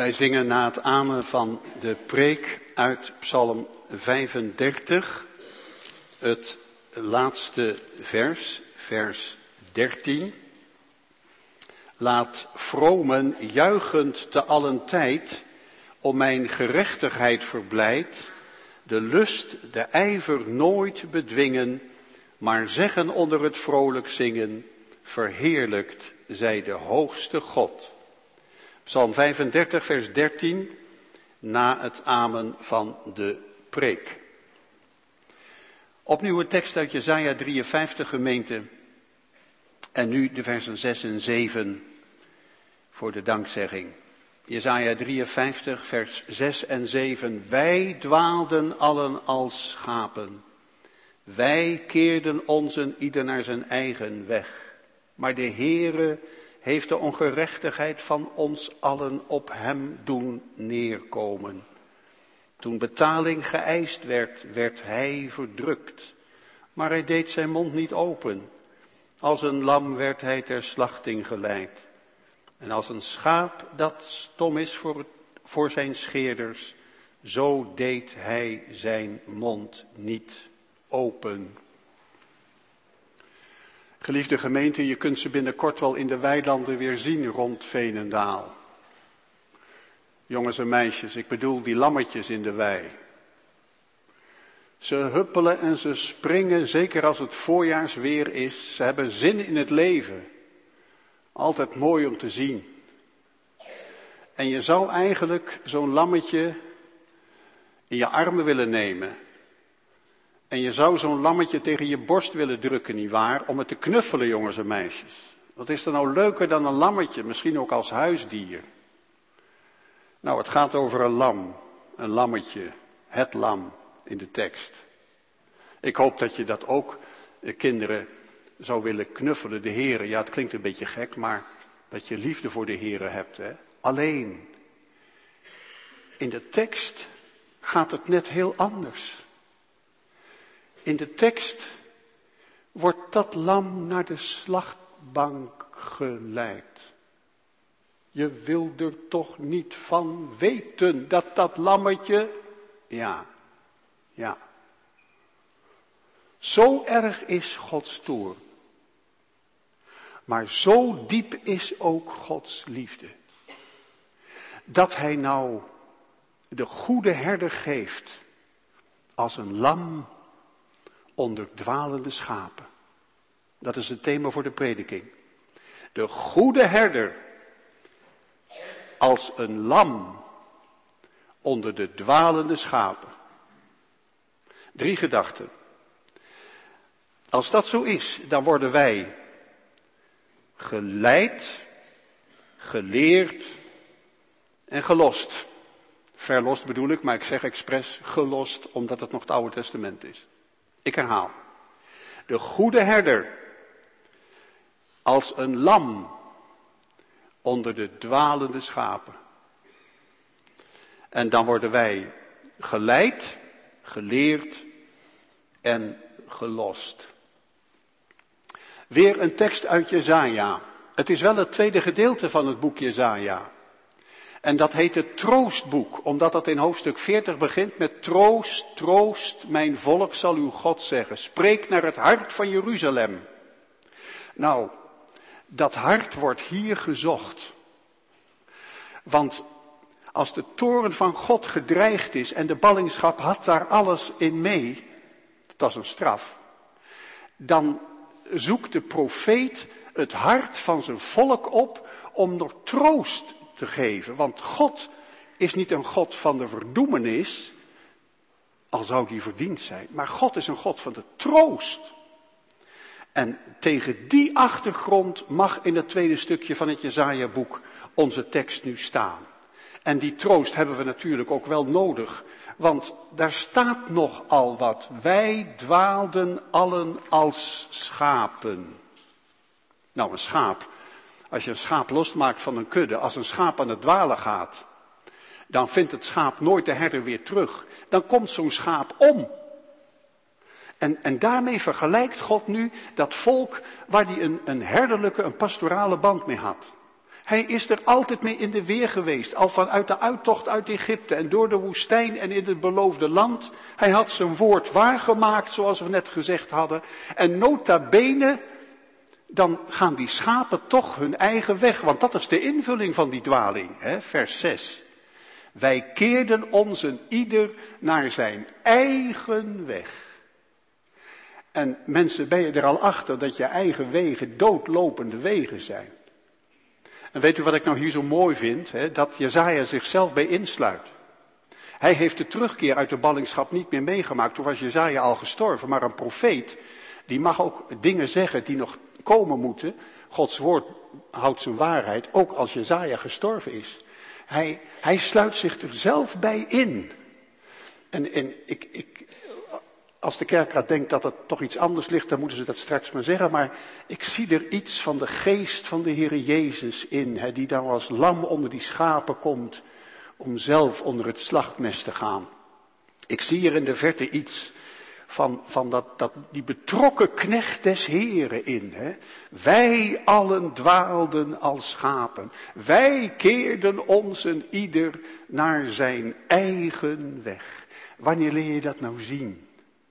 Wij zingen na het amen van de preek uit Psalm 35, het laatste vers, vers 13. Laat vromen juichend te allen tijd, om mijn gerechtigheid verblijd, de lust, de ijver nooit bedwingen, maar zeggen onder het vrolijk zingen, verheerlijkt zij de hoogste God. Psalm 35, vers 13, na het amen van de preek. Opnieuw een tekst uit Jesaja 53, gemeente. En nu de versen 6 en 7 voor de dankzegging. Jesaja 53, vers 6 en 7. Wij dwaalden allen als schapen. Wij keerden ons ieder naar zijn eigen weg. Maar de Heere heeft de ongerechtigheid van ons allen op hem doen neerkomen. Toen betaling geëist werd, werd hij verdrukt. Maar hij deed zijn mond niet open. Als een lam werd hij ter slachting geleid. En als een schaap dat stom is voor zijn scheerders, zo deed hij zijn mond niet open. Geliefde gemeente, je kunt ze binnenkort wel in de weilanden weer zien rond Veenendaal. Jongens en meisjes, ik bedoel die lammetjes in de wei. Ze huppelen en ze springen, zeker als het voorjaarsweer is. Ze hebben zin in het leven. Altijd mooi om te zien. En je zou eigenlijk zo'n lammetje in je armen willen nemen. En je zou zo'n lammetje tegen je borst willen drukken, nietwaar? Om het te knuffelen, jongens en meisjes. Wat is er nou leuker dan een lammetje, misschien ook als huisdier? Nou, het gaat over een lam, een lammetje, het lam in de tekst. Ik hoop dat je dat ook, kinderen, zou willen knuffelen, de Heere. Ja, het klinkt een beetje gek, maar dat je liefde voor de Heere hebt, hè. Alleen, in de tekst gaat het net heel anders. In de tekst wordt dat lam naar de slachtbank geleid. Je wil er toch niet van weten dat dat lammetje, ja. Zo erg is Gods toorn. Maar zo diep is ook Gods liefde. Dat hij nou de goede herder geeft als een lam onder dwalende schapen. Dat is het thema voor de prediking. De goede herder als een lam onder de dwalende schapen. 3 gedachten. Als dat zo is, dan worden wij geleid, geleerd en gelost. Verlost bedoel ik, maar ik zeg expres gelost, omdat het nog het Oude Testament is. Ik herhaal. De goede herder als een lam onder de dwalende schapen. En dan worden wij geleid, geleerd en gelost. Weer een tekst uit Jesaja. Het is wel het tweede gedeelte van het boek Jesaja. En dat heet het troostboek, omdat dat in hoofdstuk 40 begint met troost, troost, mijn volk zal uw God zeggen. Spreek naar het hart van Jeruzalem. Nou, dat hart wordt hier gezocht. Want als de toorn van God gedreigd is en de ballingschap had daar alles in mee, dat is een straf, dan zoekt de profeet het hart van zijn volk op om nog troost te geven. Want God is niet een God van de verdoemenis, al zou die verdiend zijn, maar God is een God van de troost. En tegen die achtergrond mag in het tweede stukje van het Jesaja-boek onze tekst nu staan. En die troost hebben we natuurlijk ook wel nodig, want daar staat nogal wat. Wij dwaalden allen als schapen. Nou, een schaap, als je een schaap losmaakt van een kudde, als een schaap aan het dwalen gaat, dan vindt het schaap nooit de herder weer terug. Dan komt zo'n schaap om. En daarmee vergelijkt God nu dat volk waar hij een herderlijke, een pastorale band mee had. Hij is er altijd mee in de weer geweest, al vanuit de uittocht uit Egypte en door de woestijn en in het beloofde land. Hij had zijn woord waargemaakt, zoals we net gezegd hadden. En nota bene, dan gaan die schapen toch hun eigen weg, want dat is de invulling van die dwaling, vers 6. Wij keerden ons een ieder naar zijn eigen weg. En mensen, ben je er al achter dat je eigen wegen doodlopende wegen zijn? En weet u wat ik nou hier zo mooi vind? Dat Jesaja zichzelf bij insluit. Hij heeft de terugkeer uit de ballingschap niet meer meegemaakt. Toen was Jesaja al gestorven. Maar een profeet, die mag ook dingen zeggen die nog komen moeten. Gods woord houdt zijn waarheid, ook als Jesaja gestorven is. Hij sluit zich er zelf bij in. En als de kerkraad denkt dat het toch iets anders ligt, dan moeten ze dat straks maar zeggen. Maar ik zie er iets van de geest van de Heere Jezus in. Die dan als lam onder die schapen komt, om zelf onder het slachtmes te gaan. Ik zie hier in de verte iets van die betrokken knecht des Heeren in. Wij allen dwaalden als schapen. Wij keerden ons een ieder naar zijn eigen weg. Wanneer leer je dat nou zien?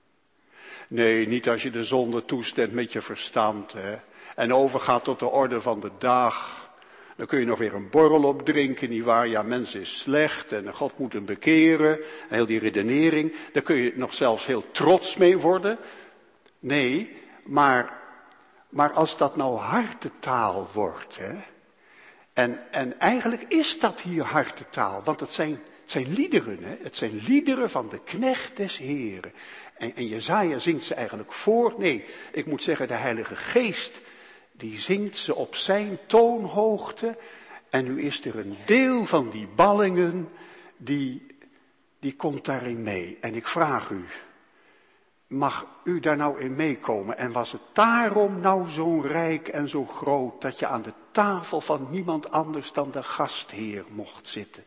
Nee, niet als je de zonde toestemt met je verstand. En overgaat tot de orde van de dag. Dan kun je nog weer een borrel opdrinken, nietwaar? Ja, mens is slecht en God moet hem bekeren. En heel die redenering, daar kun je nog zelfs heel trots mee worden. Nee, maar als dat nou hartetaal wordt, En eigenlijk is dat hier hartetaal, want het zijn liederen, Het zijn liederen van de knecht des Heeren. En Jesaja zingt ze eigenlijk voor. Nee, ik moet zeggen, de Heilige Geest, die zingt ze op zijn toonhoogte. En nu is er een deel van die ballingen, die komt daarin mee. En ik vraag u, mag u daar nou in meekomen? En was het daarom nou zo rijk en zo groot, dat je aan de tafel van niemand anders dan de gastheer mocht zitten?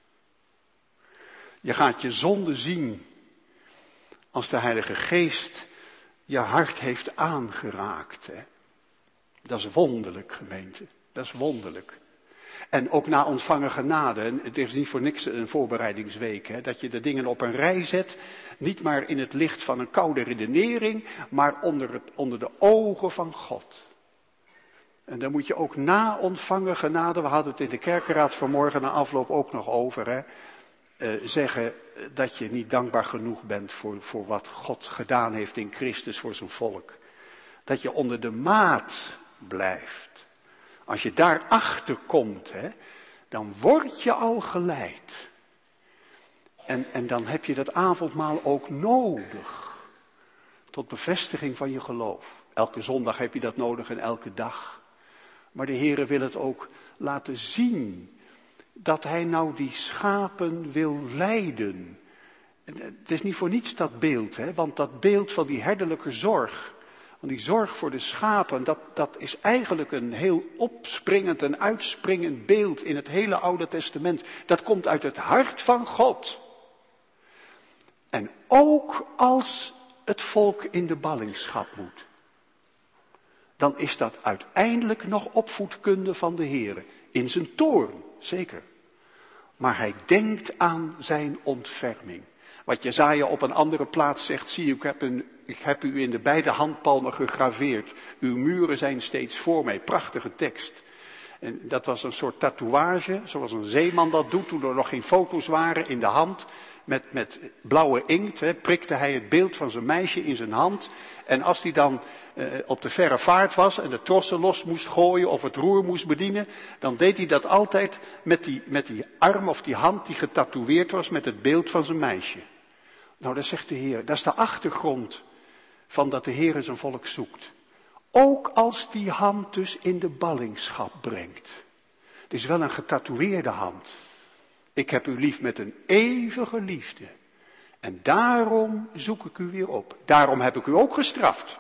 Je gaat je zonde zien als de Heilige Geest je hart heeft aangeraakt. Dat is wonderlijk, gemeente. Dat is wonderlijk. En ook na ontvangen genade. En het is niet voor niks een voorbereidingsweek. Dat je de dingen op een rij zet. Niet maar in het licht van een koude redenering. Maar onder de ogen van God. En dan moet je ook na ontvangen genade. We hadden het in de kerkenraad vanmorgen na afloop ook nog over. Zeggen dat je niet dankbaar genoeg bent voor wat God gedaan heeft in Christus voor zijn volk. Dat je onder de maat blijft. Als je daarachter komt, dan word je al geleid. En dan heb je dat avondmaal ook nodig. Tot bevestiging van je geloof. Elke zondag heb je dat nodig en elke dag. Maar de Heere wil het ook laten zien. Dat hij nou die schapen wil leiden. Het is niet voor niets dat beeld, want dat beeld van die herderlijke zorg, van die zorg voor de schapen, dat is eigenlijk een heel opspringend en uitspringend beeld in het hele Oude Testament. Dat komt uit het hart van God. En ook als het volk in de ballingschap moet, dan is dat uiteindelijk nog opvoedkunde van de Heere, in zijn toorn. Zeker. Maar hij denkt aan zijn ontferming. Wat Jesaja op een andere plaats zegt, zie ik heb u in de beide handpalmen gegraveerd. Uw muren zijn steeds voor mij. Prachtige tekst. En dat was een soort tatoeage, zoals een zeeman dat doet toen er nog geen foto's waren, in de hand. Met blauwe inkt prikte hij het beeld van zijn meisje in zijn hand. En als hij dan op de verre vaart was en de trossen los moest gooien of het roer moest bedienen, dan deed hij dat altijd met die arm of die hand die getatoeëerd was met het beeld van zijn meisje. Nou, dat zegt de Heer, dat is de achtergrond van dat de Heer zijn volk zoekt. Ook als die hand dus in de ballingschap brengt. Het is wel een getatoeëerde hand. Ik heb u lief met een eeuwige liefde. En daarom zoek ik u weer op. Daarom heb ik u ook gestraft.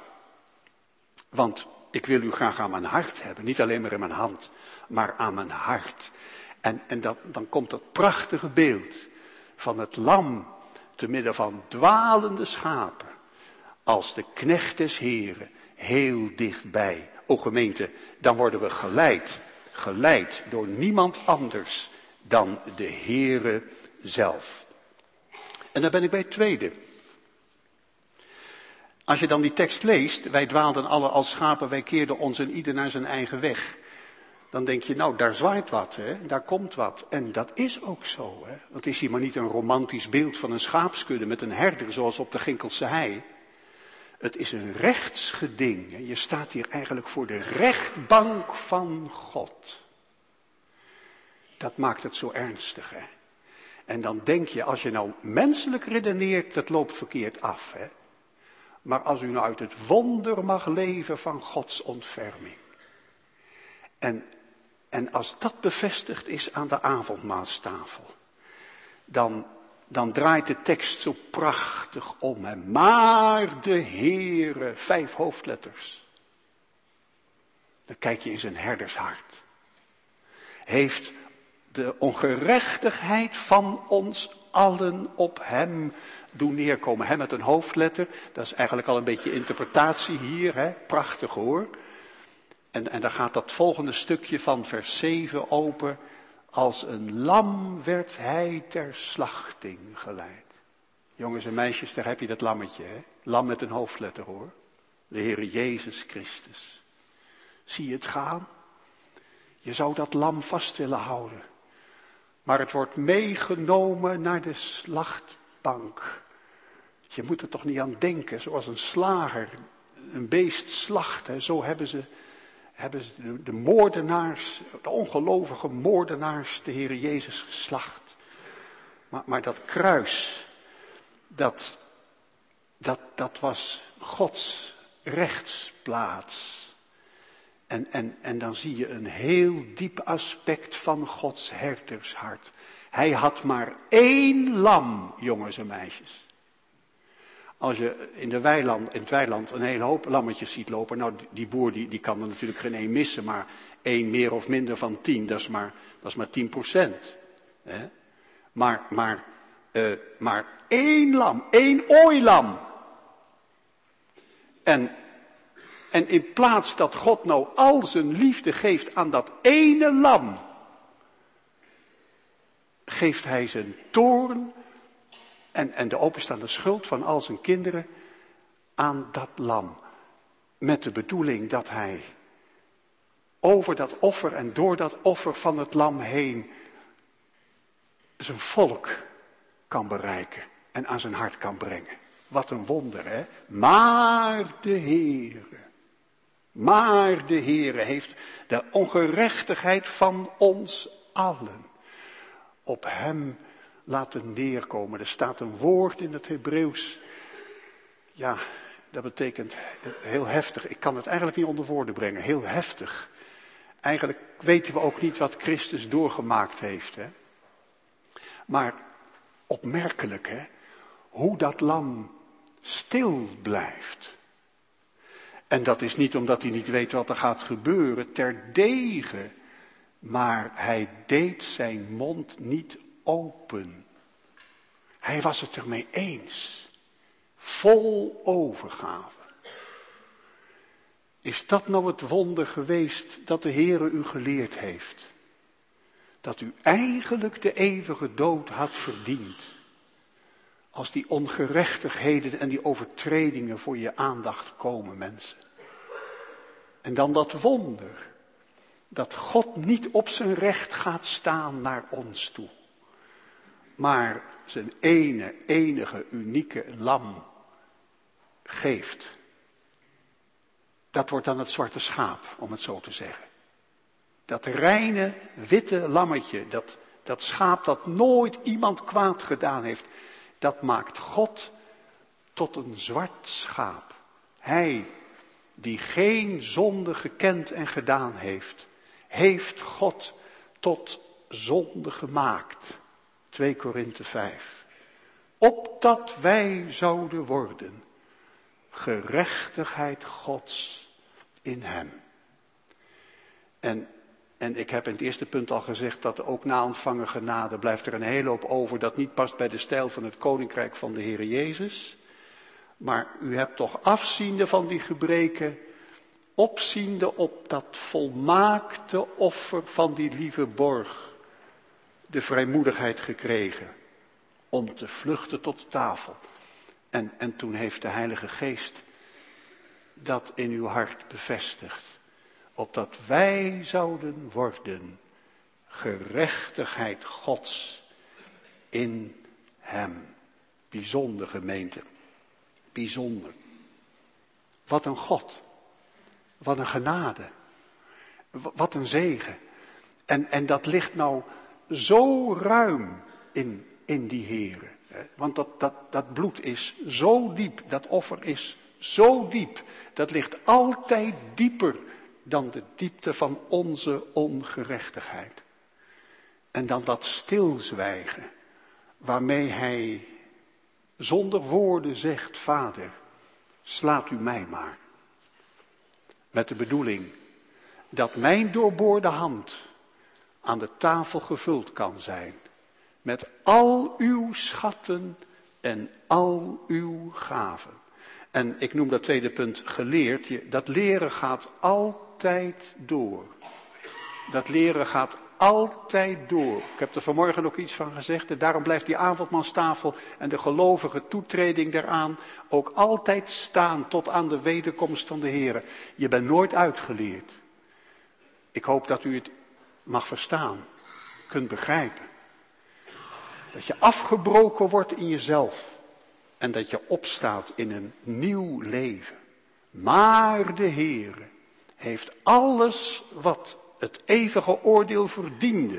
Want ik wil u graag aan mijn hart hebben. Niet alleen maar in mijn hand, maar aan mijn hart. En dan komt dat prachtige beeld van het lam te midden van dwalende schapen. Als de knecht des Heren heel dichtbij. O gemeente, dan worden we geleid. geleid door niemand anders dan de Heere zelf. En dan ben ik bij het tweede. Als je dan die tekst leest, wij dwaalden alle als schapen, wij keerden ons en ieder naar zijn eigen weg. Dan denk je, nou, daar zwaait wat, hè? Daar komt wat. En dat is ook zo, hè? Want het is hier maar niet een romantisch beeld van een schaapskudde met een herder zoals op de Ginkelse hei. Het is een rechtsgeding. Hè? Je staat hier eigenlijk voor de rechtbank van God. Dat maakt het zo ernstig, hè? En dan denk je, als je nou menselijk redeneert, dat loopt verkeerd af, hè? Maar als u nou uit het wonder mag leven van Gods ontferming. En als dat bevestigd is aan de avondmaalstafel, dan draait de tekst zo prachtig om. Hè? Maar de Heere, 5 hoofdletters. Dan kijk je in zijn herdershart. Heeft de ongerechtigheid van ons allen op hem doen neerkomen. Hem met een hoofdletter, dat is eigenlijk al een beetje interpretatie hier. Hè? Prachtig hoor. En dan gaat dat volgende stukje van vers 7 open. Als een lam werd hij ter slachting geleid. Jongens en meisjes, daar heb je dat lammetje. Hè? Lam met een hoofdletter hoor. De Heere Jezus Christus. Zie je het gaan? Je zou dat lam vast willen houden. Maar het wordt meegenomen naar de slachtbank. Je moet er toch niet aan denken, zoals een slager een beest slacht. Hè? Zo hebben ze de moordenaars, de ongelovige moordenaars, de Heere Jezus geslacht. Maar dat kruis, dat was Gods rechtsplaats. En dan zie je een heel diep aspect van Gods herdershart. Hij had maar 1 lam, jongens en meisjes. Als je in het weiland een hele hoop lammetjes ziet lopen. Nou, die boer die kan er natuurlijk geen 1 missen. Maar 1 meer of minder van 10, dat is maar 10%. Hè? Maar 1 lam, 1 ooilam. En in plaats dat God nou al zijn liefde geeft aan dat ene lam, geeft hij zijn toorn en de openstaande schuld van al zijn kinderen aan dat lam. Met de bedoeling dat hij over dat offer en door dat offer van het lam heen zijn volk kan bereiken en aan zijn hart kan brengen. Wat een wonder, hè? Maar de Heere heeft de ongerechtigheid van ons allen op hem laten neerkomen. Er staat een woord in het Hebreeuws. Ja, dat betekent heel heftig. Ik kan het eigenlijk niet onder woorden brengen. Heel heftig. Eigenlijk weten we ook niet wat Christus doorgemaakt heeft. Hè? Maar opmerkelijk, hè? Hoe dat lam stil blijft. En dat is niet omdat hij niet weet wat er gaat gebeuren, terdege. Maar hij deed zijn mond niet open. Hij was het ermee eens. Vol overgave. Is dat nou het wonder geweest dat de Heere u geleerd heeft? Dat u eigenlijk de eeuwige dood had verdiend. Als die ongerechtigheden en die overtredingen voor je aandacht komen, mensen. En dan dat wonder. Dat God niet op zijn recht gaat staan naar ons toe. Maar zijn enige, unieke lam geeft. Dat wordt dan het zwarte schaap, om het zo te zeggen. Dat reine, witte lammetje, dat schaap dat nooit iemand kwaad gedaan heeft. Dat maakt God tot een zwart schaap. Hij, die geen zonde gekend en gedaan heeft God tot zonde gemaakt. 2 Korinthe 5. Opdat wij zouden worden gerechtigheid Gods in hem. En ik heb in het eerste punt al gezegd dat ook na ontvangen genade blijft er een hele hoop over dat niet past bij de stijl van het koninkrijk van de Heere Jezus. Maar u hebt toch afziende van die gebreken opziende op dat volmaakte offer van die lieve borg, de vrijmoedigheid gekregen om te vluchten tot de tafel. En toen heeft de Heilige Geest dat in uw hart bevestigd, opdat wij zouden worden gerechtigheid Gods in hem. Bijzonder, gemeente. Bijzonder. Wat een God. Wat een genade. Wat een zegen. En dat ligt nou zo ruim in die Here. Want dat bloed is zo diep. Dat offer is zo diep. Dat ligt altijd dieper dan de diepte van onze ongerechtigheid. En dan dat stilzwijgen waarmee hij zonder woorden zegt, Vader, slaat u mij maar. Met de bedoeling dat mijn doorboorde hand aan de tafel gevuld kan zijn met al uw schatten en al uw gaven. En ik noem dat tweede punt geleerd. Dat leren gaat altijd door. Dat leren gaat altijd door. Ik heb er vanmorgen ook iets van gezegd. En daarom blijft die avondmaalstafel en de gelovige toetreding daaraan ook altijd staan tot aan de wederkomst van de Heer. Je bent nooit uitgeleerd. Ik hoop dat u het mag verstaan, kunt begrijpen. Dat je afgebroken wordt in jezelf. En dat je opstaat in een nieuw leven. Maar de Heere heeft alles wat het eeuwige oordeel verdiende,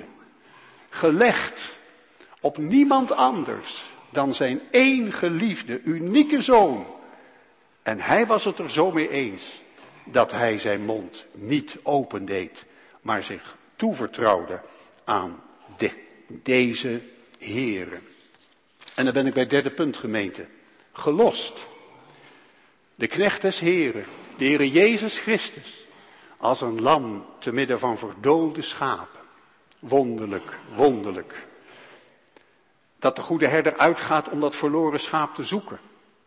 gelegd op niemand anders dan zijn één geliefde, unieke zoon. En hij was het er zo mee eens dat hij zijn mond niet opendeed, maar zich toevertrouwde aan deze Heere. En dan ben ik bij het derde punt, gemeente. Gelost. De knecht des Heeren, de Heere Jezus Christus, als een lam te midden van verdoolde schapen. Wonderlijk, wonderlijk. Dat de goede herder uitgaat om dat verloren schaap te zoeken.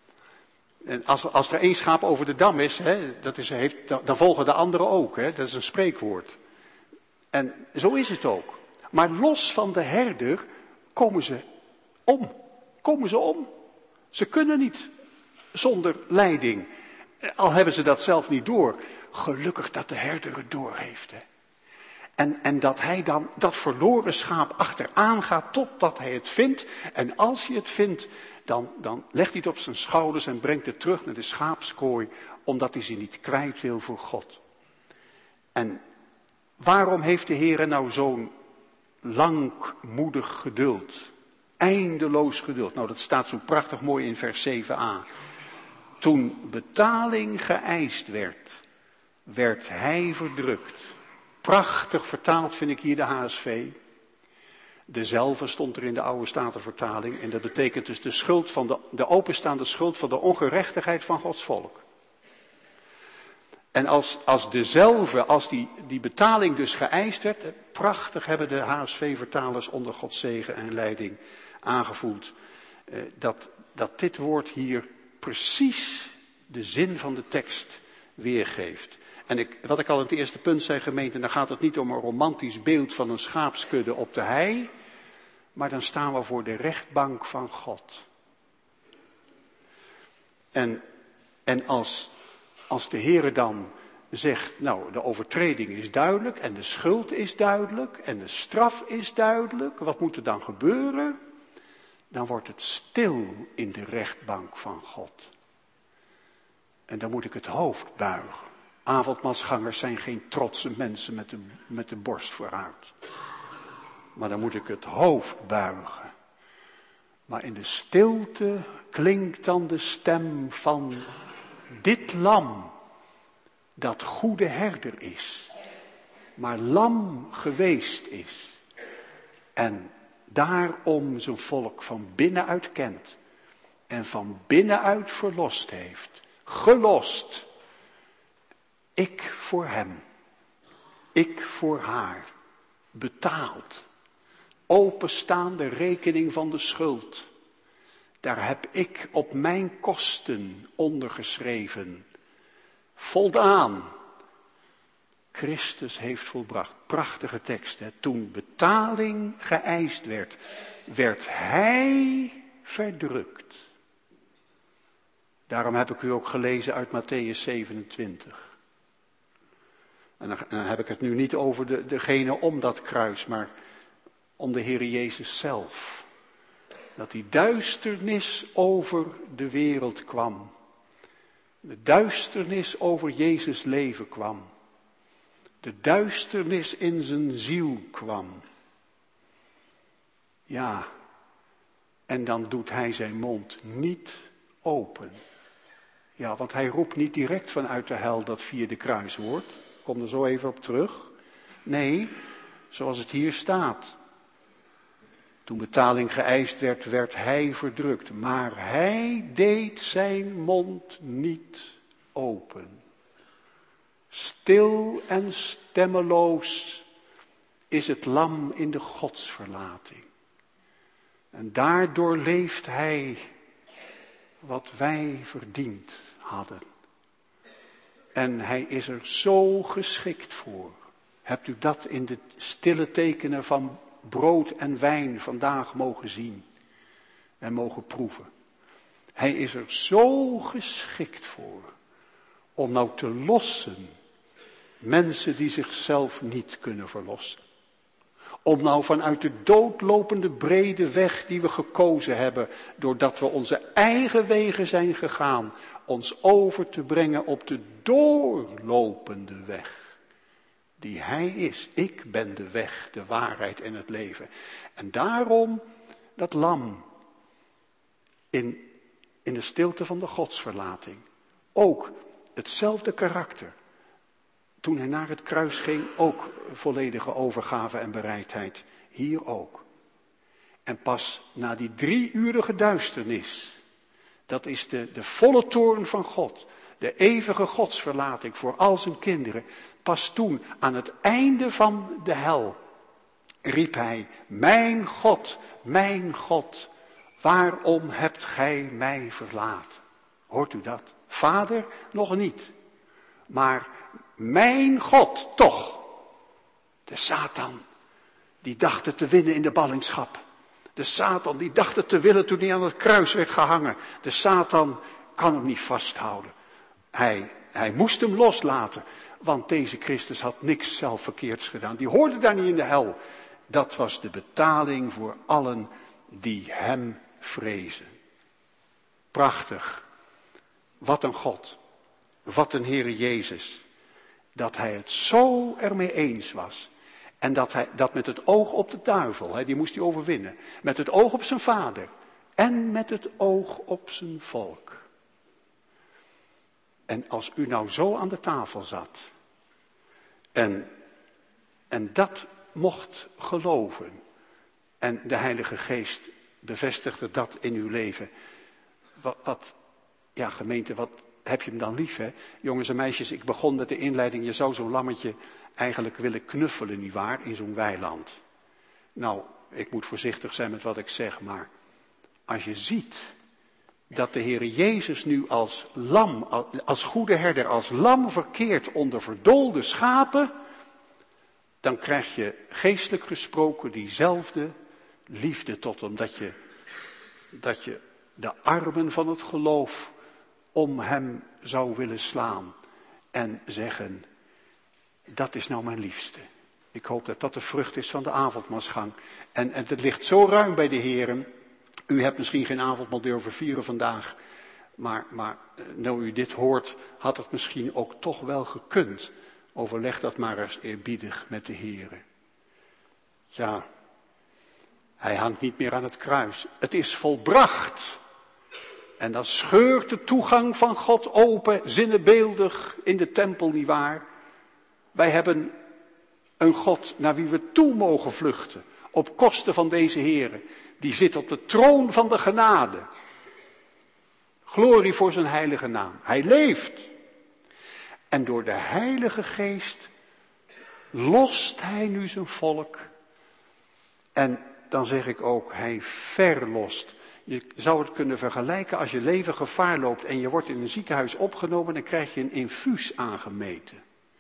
En als er één schaap over de dam is, dan volgen de anderen ook. Dat is een spreekwoord. En zo is het ook. Maar los van de herder komen ze om. Ze kunnen niet zonder leiding. Al hebben ze dat zelf niet door. Gelukkig dat de herder het door heeft. Hè. En dat hij dan dat verloren schaap achteraan gaat totdat hij het vindt. En als hij het vindt, dan legt hij het op zijn schouders en brengt het terug naar de schaapskooi. Omdat hij ze niet kwijt wil voor God. En waarom heeft de Heer nou zo'n langmoedig geduld? Eindeloos geduld. Nou, dat staat zo prachtig mooi in vers 7a. Toen betaling geëist werd hij verdrukt. Prachtig vertaald vind ik hier de HSV. Dezelfde stond er in de oude Statenvertaling. En dat betekent dus de schuld van de openstaande schuld van de ongerechtigheid van Gods volk. En als die betaling dus geëist werd, prachtig hebben de HSV-vertalers onder Gods zegen en leiding aangevoeld, dat dit woord hier precies de zin van de tekst weergeeft. En wat ik al in het eerste punt zei, gemeente, dan gaat het niet om een romantisch beeld van een schaapskudde op de hei, maar dan staan we voor de rechtbank van God. En als de Heere dan zegt, nou, de overtreding is duidelijk en de schuld is duidelijk en de straf is duidelijk, wat moet er dan gebeuren? Dan wordt het stil in de rechtbank van God. En dan moet ik het hoofd buigen. Avondmaalsgangers zijn geen trotse mensen met de borst vooruit. Maar dan moet ik het hoofd buigen. Maar in de stilte klinkt dan de stem van dit lam, dat goede herder is, maar lam geweest is. En daarom zijn volk van binnenuit kent en van binnenuit verlost heeft. Gelost. Ik voor hem. Ik voor haar. Betaald. Openstaande rekening van de schuld. Daar heb ik op mijn kosten ondergeschreven. Voldaan. Christus heeft volbracht. Prachtige tekst, hè? Toen betaling geëist werd, werd hij verdrukt. Daarom heb ik u ook gelezen uit Mattheüs 27. En dan heb ik het nu niet over degene om dat kruis, maar om de Heere Jezus zelf. Dat die duisternis over de wereld kwam. De duisternis over Jezus' leven kwam. De duisternis in zijn ziel kwam. Ja, en dan doet hij zijn mond niet open. Ja, want hij roept niet direct vanuit de hel dat vierde kruiswoord. Ik kom er zo even op terug. Nee, zoals het hier staat. Toen betaling geëist werd, werd hij verdrukt. Maar hij deed zijn mond niet open. Stil en stemmeloos is het lam in de godsverlating. En daardoor leeft hij wat wij verdiend hadden. En hij is er zo geschikt voor. Hebt u dat in de stille tekenen van brood en wijn vandaag mogen zien en mogen proeven? Hij is er zo geschikt voor om nou te lossen mensen die zichzelf niet kunnen verlossen. Om nou vanuit de doodlopende brede weg die we gekozen hebben, doordat we onze eigen wegen zijn gegaan, ons over te brengen op de doorlopende weg. Die hij is. Ik ben de weg, de waarheid en het leven. En daarom dat lam in de stilte van de godsverlating. Ook hetzelfde karakter. Toen hij naar het kruis ging, ook volledige overgave en bereidheid. Hier ook. En pas na die 3-urige duisternis, dat is de volle toorn van God, de eeuwige godsverlating voor al zijn kinderen. Pas toen, aan het einde van de hel, riep hij, mijn God, waarom hebt gij mij verlaten? Hoort u dat? Vader, nog niet. Maar mijn God, toch. De Satan, die dacht het te winnen in de ballingschap. De Satan, die dacht het te willen toen hij aan het kruis werd gehangen. De Satan kan hem niet vasthouden. Hij moest hem loslaten. Want deze Christus had niks zelf verkeerds gedaan. Die hoorde daar niet in de hel. Dat was de betaling voor allen die hem vrezen. Prachtig. Wat een God. Wat een Heere Jezus. Dat hij het zo ermee eens was. En dat met het oog op de duivel, die moest hij overwinnen. Met het oog op zijn vader. En met het oog op zijn volk. En als u nou zo aan de tafel zat. En dat mocht geloven. En de Heilige Geest bevestigde dat in uw leven. Gemeente, wat heb je hem dan lief, hè? Jongens en meisjes, ik begon met de inleiding. Je zou zo'n lammetje eigenlijk willen knuffelen, nietwaar, in zo'n weiland. Nou, ik moet voorzichtig zijn met wat ik zeg, maar als je ziet dat de Heere Jezus nu als lam, als goede herder, als lam verkeert onder verdoolde schapen, dan krijg je geestelijk gesproken diezelfde liefde tot hem, dat je de armen van het geloof om hem zou willen slaan en zeggen, dat is nou mijn liefste. Ik hoop dat dat de vrucht is van de avondmaalsgang. En het ligt zo ruim bij de Heeren. U hebt misschien geen avondmaal durven vieren vandaag. Maar nou u dit hoort, had het misschien ook toch wel gekund. Overleg dat maar eens eerbiedig met de Heeren. Ja, hij hangt niet meer aan het kruis. Het is volbracht. En dan scheurt de toegang van God open, zinnebeeldig in de tempel, nietwaar? Wij hebben een God naar wie we toe mogen vluchten, op kosten van deze Heere. Die zit op de troon van de genade. Glorie voor zijn heilige naam. Hij leeft. En door de Heilige Geest lost hij nu zijn volk. En dan zeg ik ook, hij verlost. Je zou het kunnen vergelijken als je leven gevaar loopt en je wordt in een ziekenhuis opgenomen, dan krijg je een infuus aangemeten.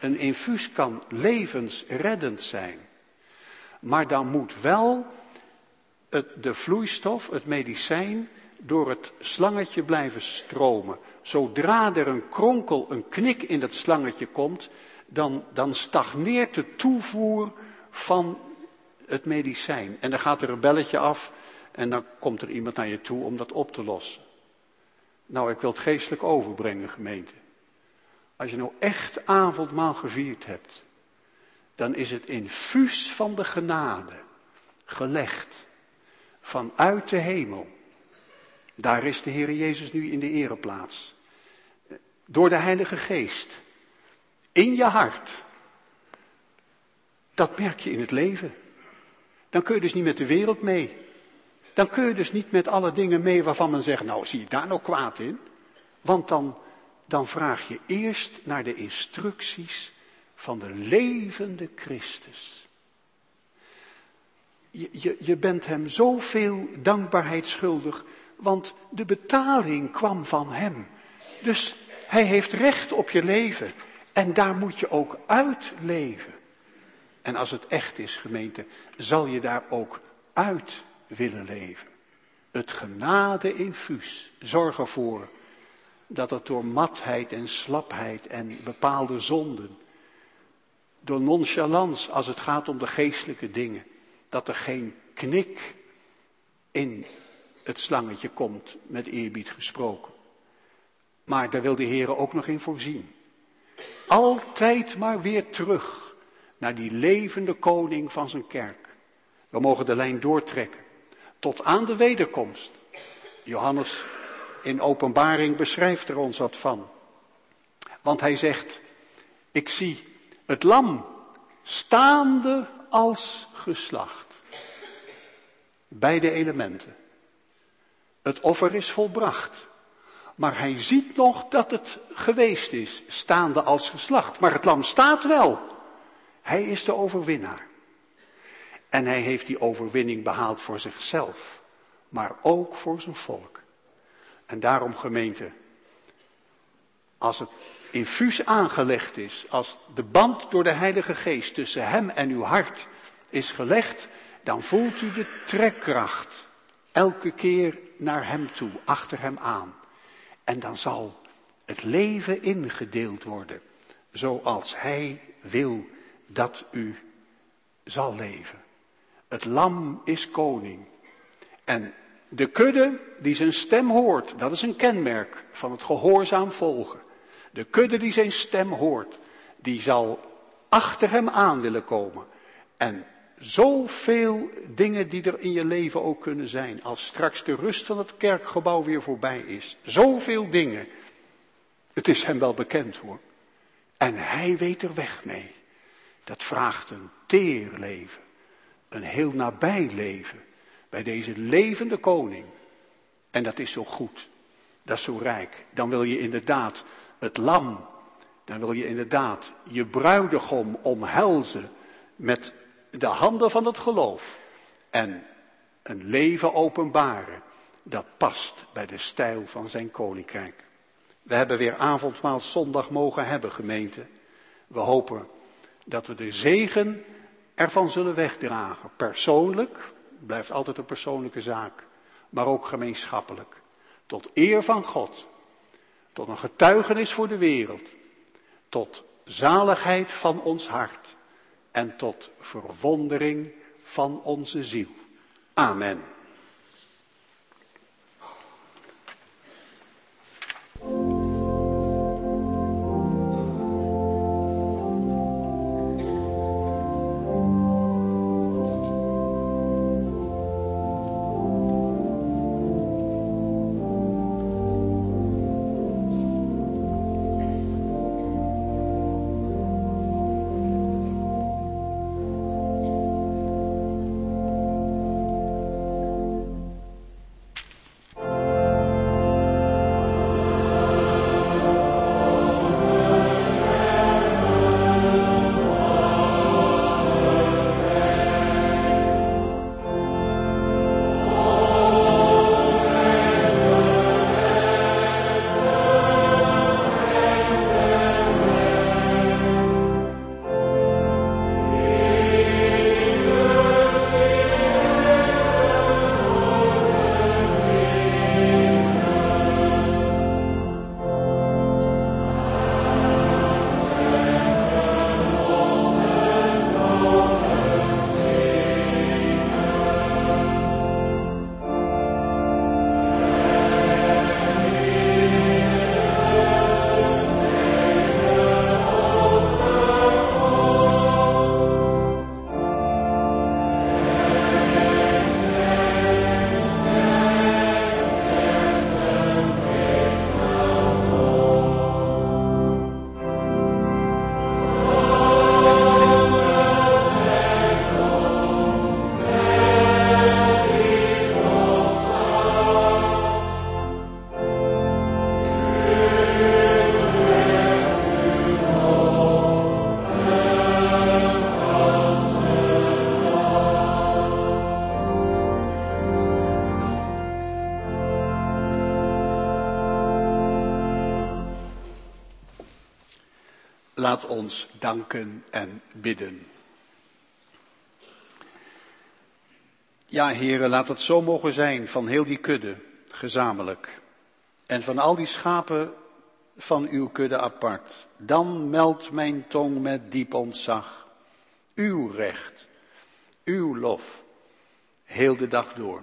Een infuus kan levensreddend zijn. Maar dan moet wel de vloeistof, het medicijn, door het slangetje blijven stromen. Zodra er een kronkel, een knik in dat slangetje komt, dan stagneert de toevoer van het medicijn. En dan gaat er een belletje af en dan komt er iemand naar je toe om dat op te lossen. Nou, ik wil het geestelijk overbrengen, gemeente. Als je nou echt avondmaal gevierd hebt, dan is het infuus van de genade gelegd vanuit de hemel. Daar is de Heer Jezus nu in de ereplaats. Door de Heilige Geest. In je hart. Dat merk je in het leven. Dan kun je dus niet met de wereld mee. Dan kun je dus niet met alle dingen mee waarvan men zegt, nou zie je daar nou kwaad in? Want dan vraag je eerst naar de instructies van de levende Christus. Je bent hem zoveel dankbaarheid schuldig, want de betaling kwam van hem. Dus hij heeft recht op je leven en daar moet je ook uitleven. En als het echt is, gemeente, zal je daar ook uit willen leven. Het genade-infuus, zorg ervoor dat het door matheid en slapheid en bepaalde zonden, door nonchalance als het gaat om de geestelijke dingen, dat er geen knik in het slangetje komt, met eerbied gesproken. Maar daar wil de Heer ook nog in voorzien. Altijd maar weer terug naar die levende koning van zijn kerk. We mogen de lijn doortrekken tot aan de wederkomst. Johannes in Openbaring beschrijft er ons wat van. Want hij zegt, ik zie het lam staande als geslacht. Beide elementen. Het offer is volbracht. Maar hij ziet nog dat het geweest is, staande als geslacht. Maar het lam staat wel. Hij is de overwinnaar. En hij heeft die overwinning behaald voor zichzelf. Maar ook voor zijn volk. En daarom, gemeente, als het infuus aangelegd is, als de band door de Heilige Geest tussen hem en uw hart is gelegd, dan voelt u de trekkracht elke keer naar hem toe, achter hem aan. En dan zal het leven ingedeeld worden, zoals hij wil dat u zal leven. Het lam is koning. En de kudde die zijn stem hoort, dat is een kenmerk van het gehoorzaam volgen. De kudde die zijn stem hoort, die zal achter hem aan willen komen. En zoveel dingen die er in je leven ook kunnen zijn, als straks de rust van het kerkgebouw weer voorbij is. Zoveel dingen. Het is hem wel bekend hoor. En hij weet er weg mee. Dat vraagt een teer leven. Een heel nabij leven. Bij deze levende koning. En dat is zo goed. Dat is zo rijk. Dan wil je inderdaad het lam. Dan wil je inderdaad je bruidegom omhelzen met de handen van het geloof. En een leven openbaren. Dat past bij de stijl van zijn koninkrijk. We hebben weer avondmaal zondag mogen hebben, gemeente. We hopen dat we de zegen ervan zullen wegdragen. Persoonlijk, blijft altijd een persoonlijke zaak, maar ook gemeenschappelijk. Tot eer van God, tot een getuigenis voor de wereld, tot zaligheid van ons hart en tot verwondering van onze ziel. Amen. laat ons danken en bidden. Ja, Heere, laat het zo mogen zijn van heel die kudde, gezamenlijk. En van al die schapen van uw kudde apart. Dan meldt mijn tong met diep ontzag uw recht, uw lof, heel de dag door.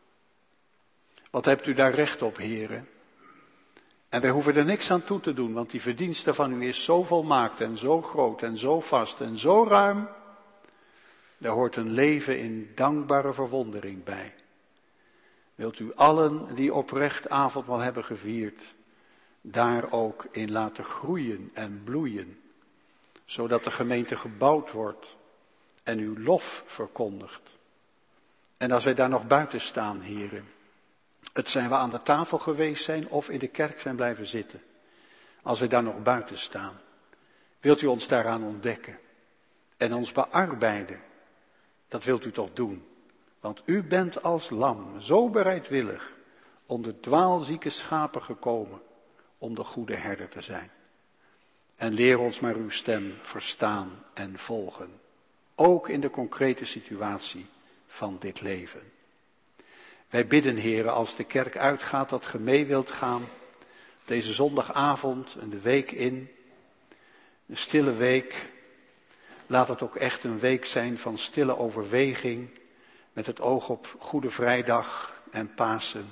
Wat hebt u daar recht op, Heere? En wij hoeven er niks aan toe te doen, want die verdienste van u is zo volmaakt en zo groot en zo vast en zo ruim. Daar hoort een leven in dankbare verwondering bij. Wilt u allen die oprecht avondmaal hebben gevierd, daar ook in laten groeien en bloeien, zodat de gemeente gebouwd wordt en uw lof verkondigt. En als wij daar nog buiten staan, heren, het zijn we aan de tafel geweest zijn of in de kerk zijn blijven zitten. Als wij daar nog buiten staan, wilt u ons daaraan ontdekken en ons bearbeiden. Dat wilt u toch doen, want u bent als lam zo bereidwillig onder dwaalzieke schapen gekomen om de goede herder te zijn. En leer ons maar uw stem verstaan en volgen, ook in de concrete situatie van dit leven. Wij bidden, heren, als de kerk uitgaat dat ge mee wilt gaan, deze zondagavond en de week in, een stille week. Laat het ook echt een week zijn van stille overweging, met het oog op Goede Vrijdag en Pasen.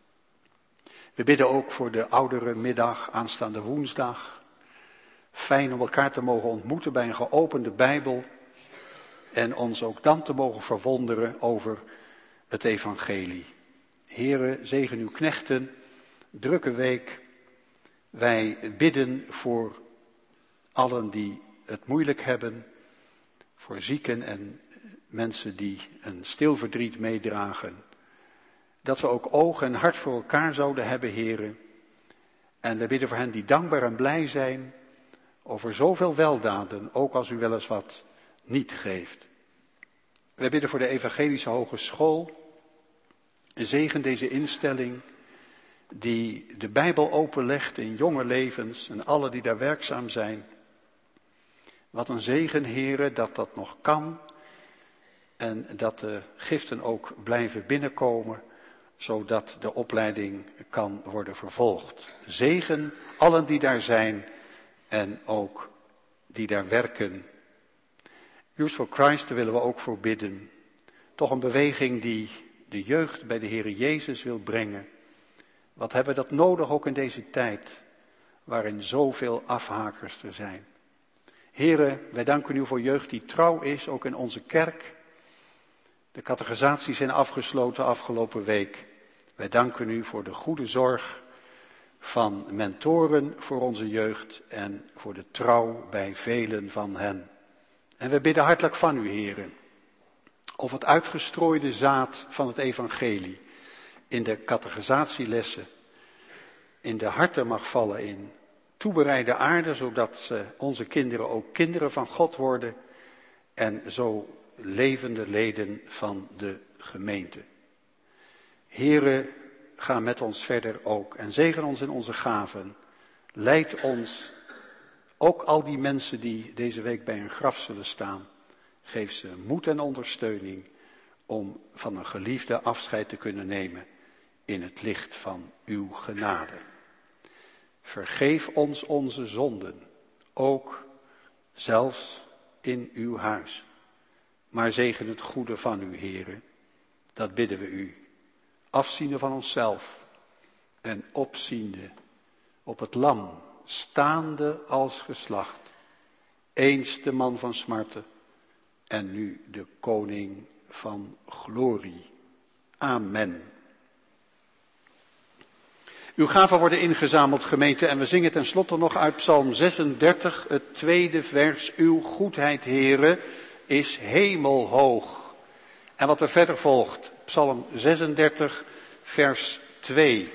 We bidden ook voor de ouderenmiddag aanstaande woensdag. Fijn om elkaar te mogen ontmoeten bij een geopende Bijbel en ons ook dan te mogen verwonderen over het evangelie. Here, zegen uw knechten, drukke week. Wij bidden voor allen die het moeilijk hebben, voor zieken en mensen die een stil verdriet meedragen. Dat we ook oog en hart voor elkaar zouden hebben, heren. En we bidden voor hen die dankbaar en blij zijn over zoveel weldaden, ook als u wel eens wat niet geeft. We bidden voor de Evangelische Hogeschool. Zegen deze instelling die de Bijbel openlegt in jonge levens en alle die daar werkzaam zijn. Wat een zegen, heren, dat dat nog kan en dat de giften ook blijven binnenkomen, zodat de opleiding kan worden vervolgd. Zegen allen die daar zijn en ook die daar werken. Youth for Christ, daar willen we ook voor bidden. Toch een beweging die de jeugd bij de Heere Jezus wil brengen. Wat hebben we dat nodig ook in deze tijd, waarin zoveel afhakers er zijn. Heere, wij danken u voor jeugd die trouw is, ook in onze kerk. De catechisaties zijn afgesloten afgelopen week. Wij danken u voor de goede zorg van mentoren voor onze jeugd en voor de trouw bij velen van hen. En we bidden hartelijk van u, heren, of het uitgestrooide zaad van het evangelie in de catechisatielessen in de harten mag vallen, in toebereide aarde, zodat onze kinderen ook kinderen van God worden en zo levende leden van de gemeente. Here, ga met ons verder ook en zegen ons in onze gaven. Leid ons, ook al die mensen die deze week bij een graf zullen staan. Geef ze moed en ondersteuning om van een geliefde afscheid te kunnen nemen in het licht van uw genade. Vergeef ons onze zonden, ook zelfs in uw huis. Maar zegen het goede van u, Heere, dat bidden we u. Afziende van onszelf en opziende op het lam, staande als geslacht. Eens de man van smarten en nu de koning van glorie. Amen. Uw gaven worden ingezameld, gemeente, en we zingen tenslotte nog uit Psalm 36, het tweede vers. Uw goedheid, Heere, is hemelhoog. En wat er verder volgt, Psalm 36, vers 2.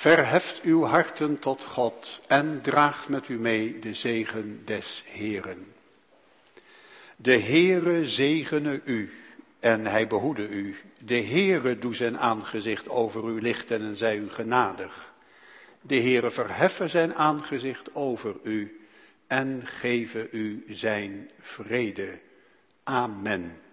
Verheft uw harten tot God en draagt met u mee de zegen des Heeren. De Heere zegene u en hij behoede u. De Heere doe zijn aangezicht over u lichten en zij u genadig. De Heere verheffe zijn aangezicht over u en geven u zijn vrede. Amen.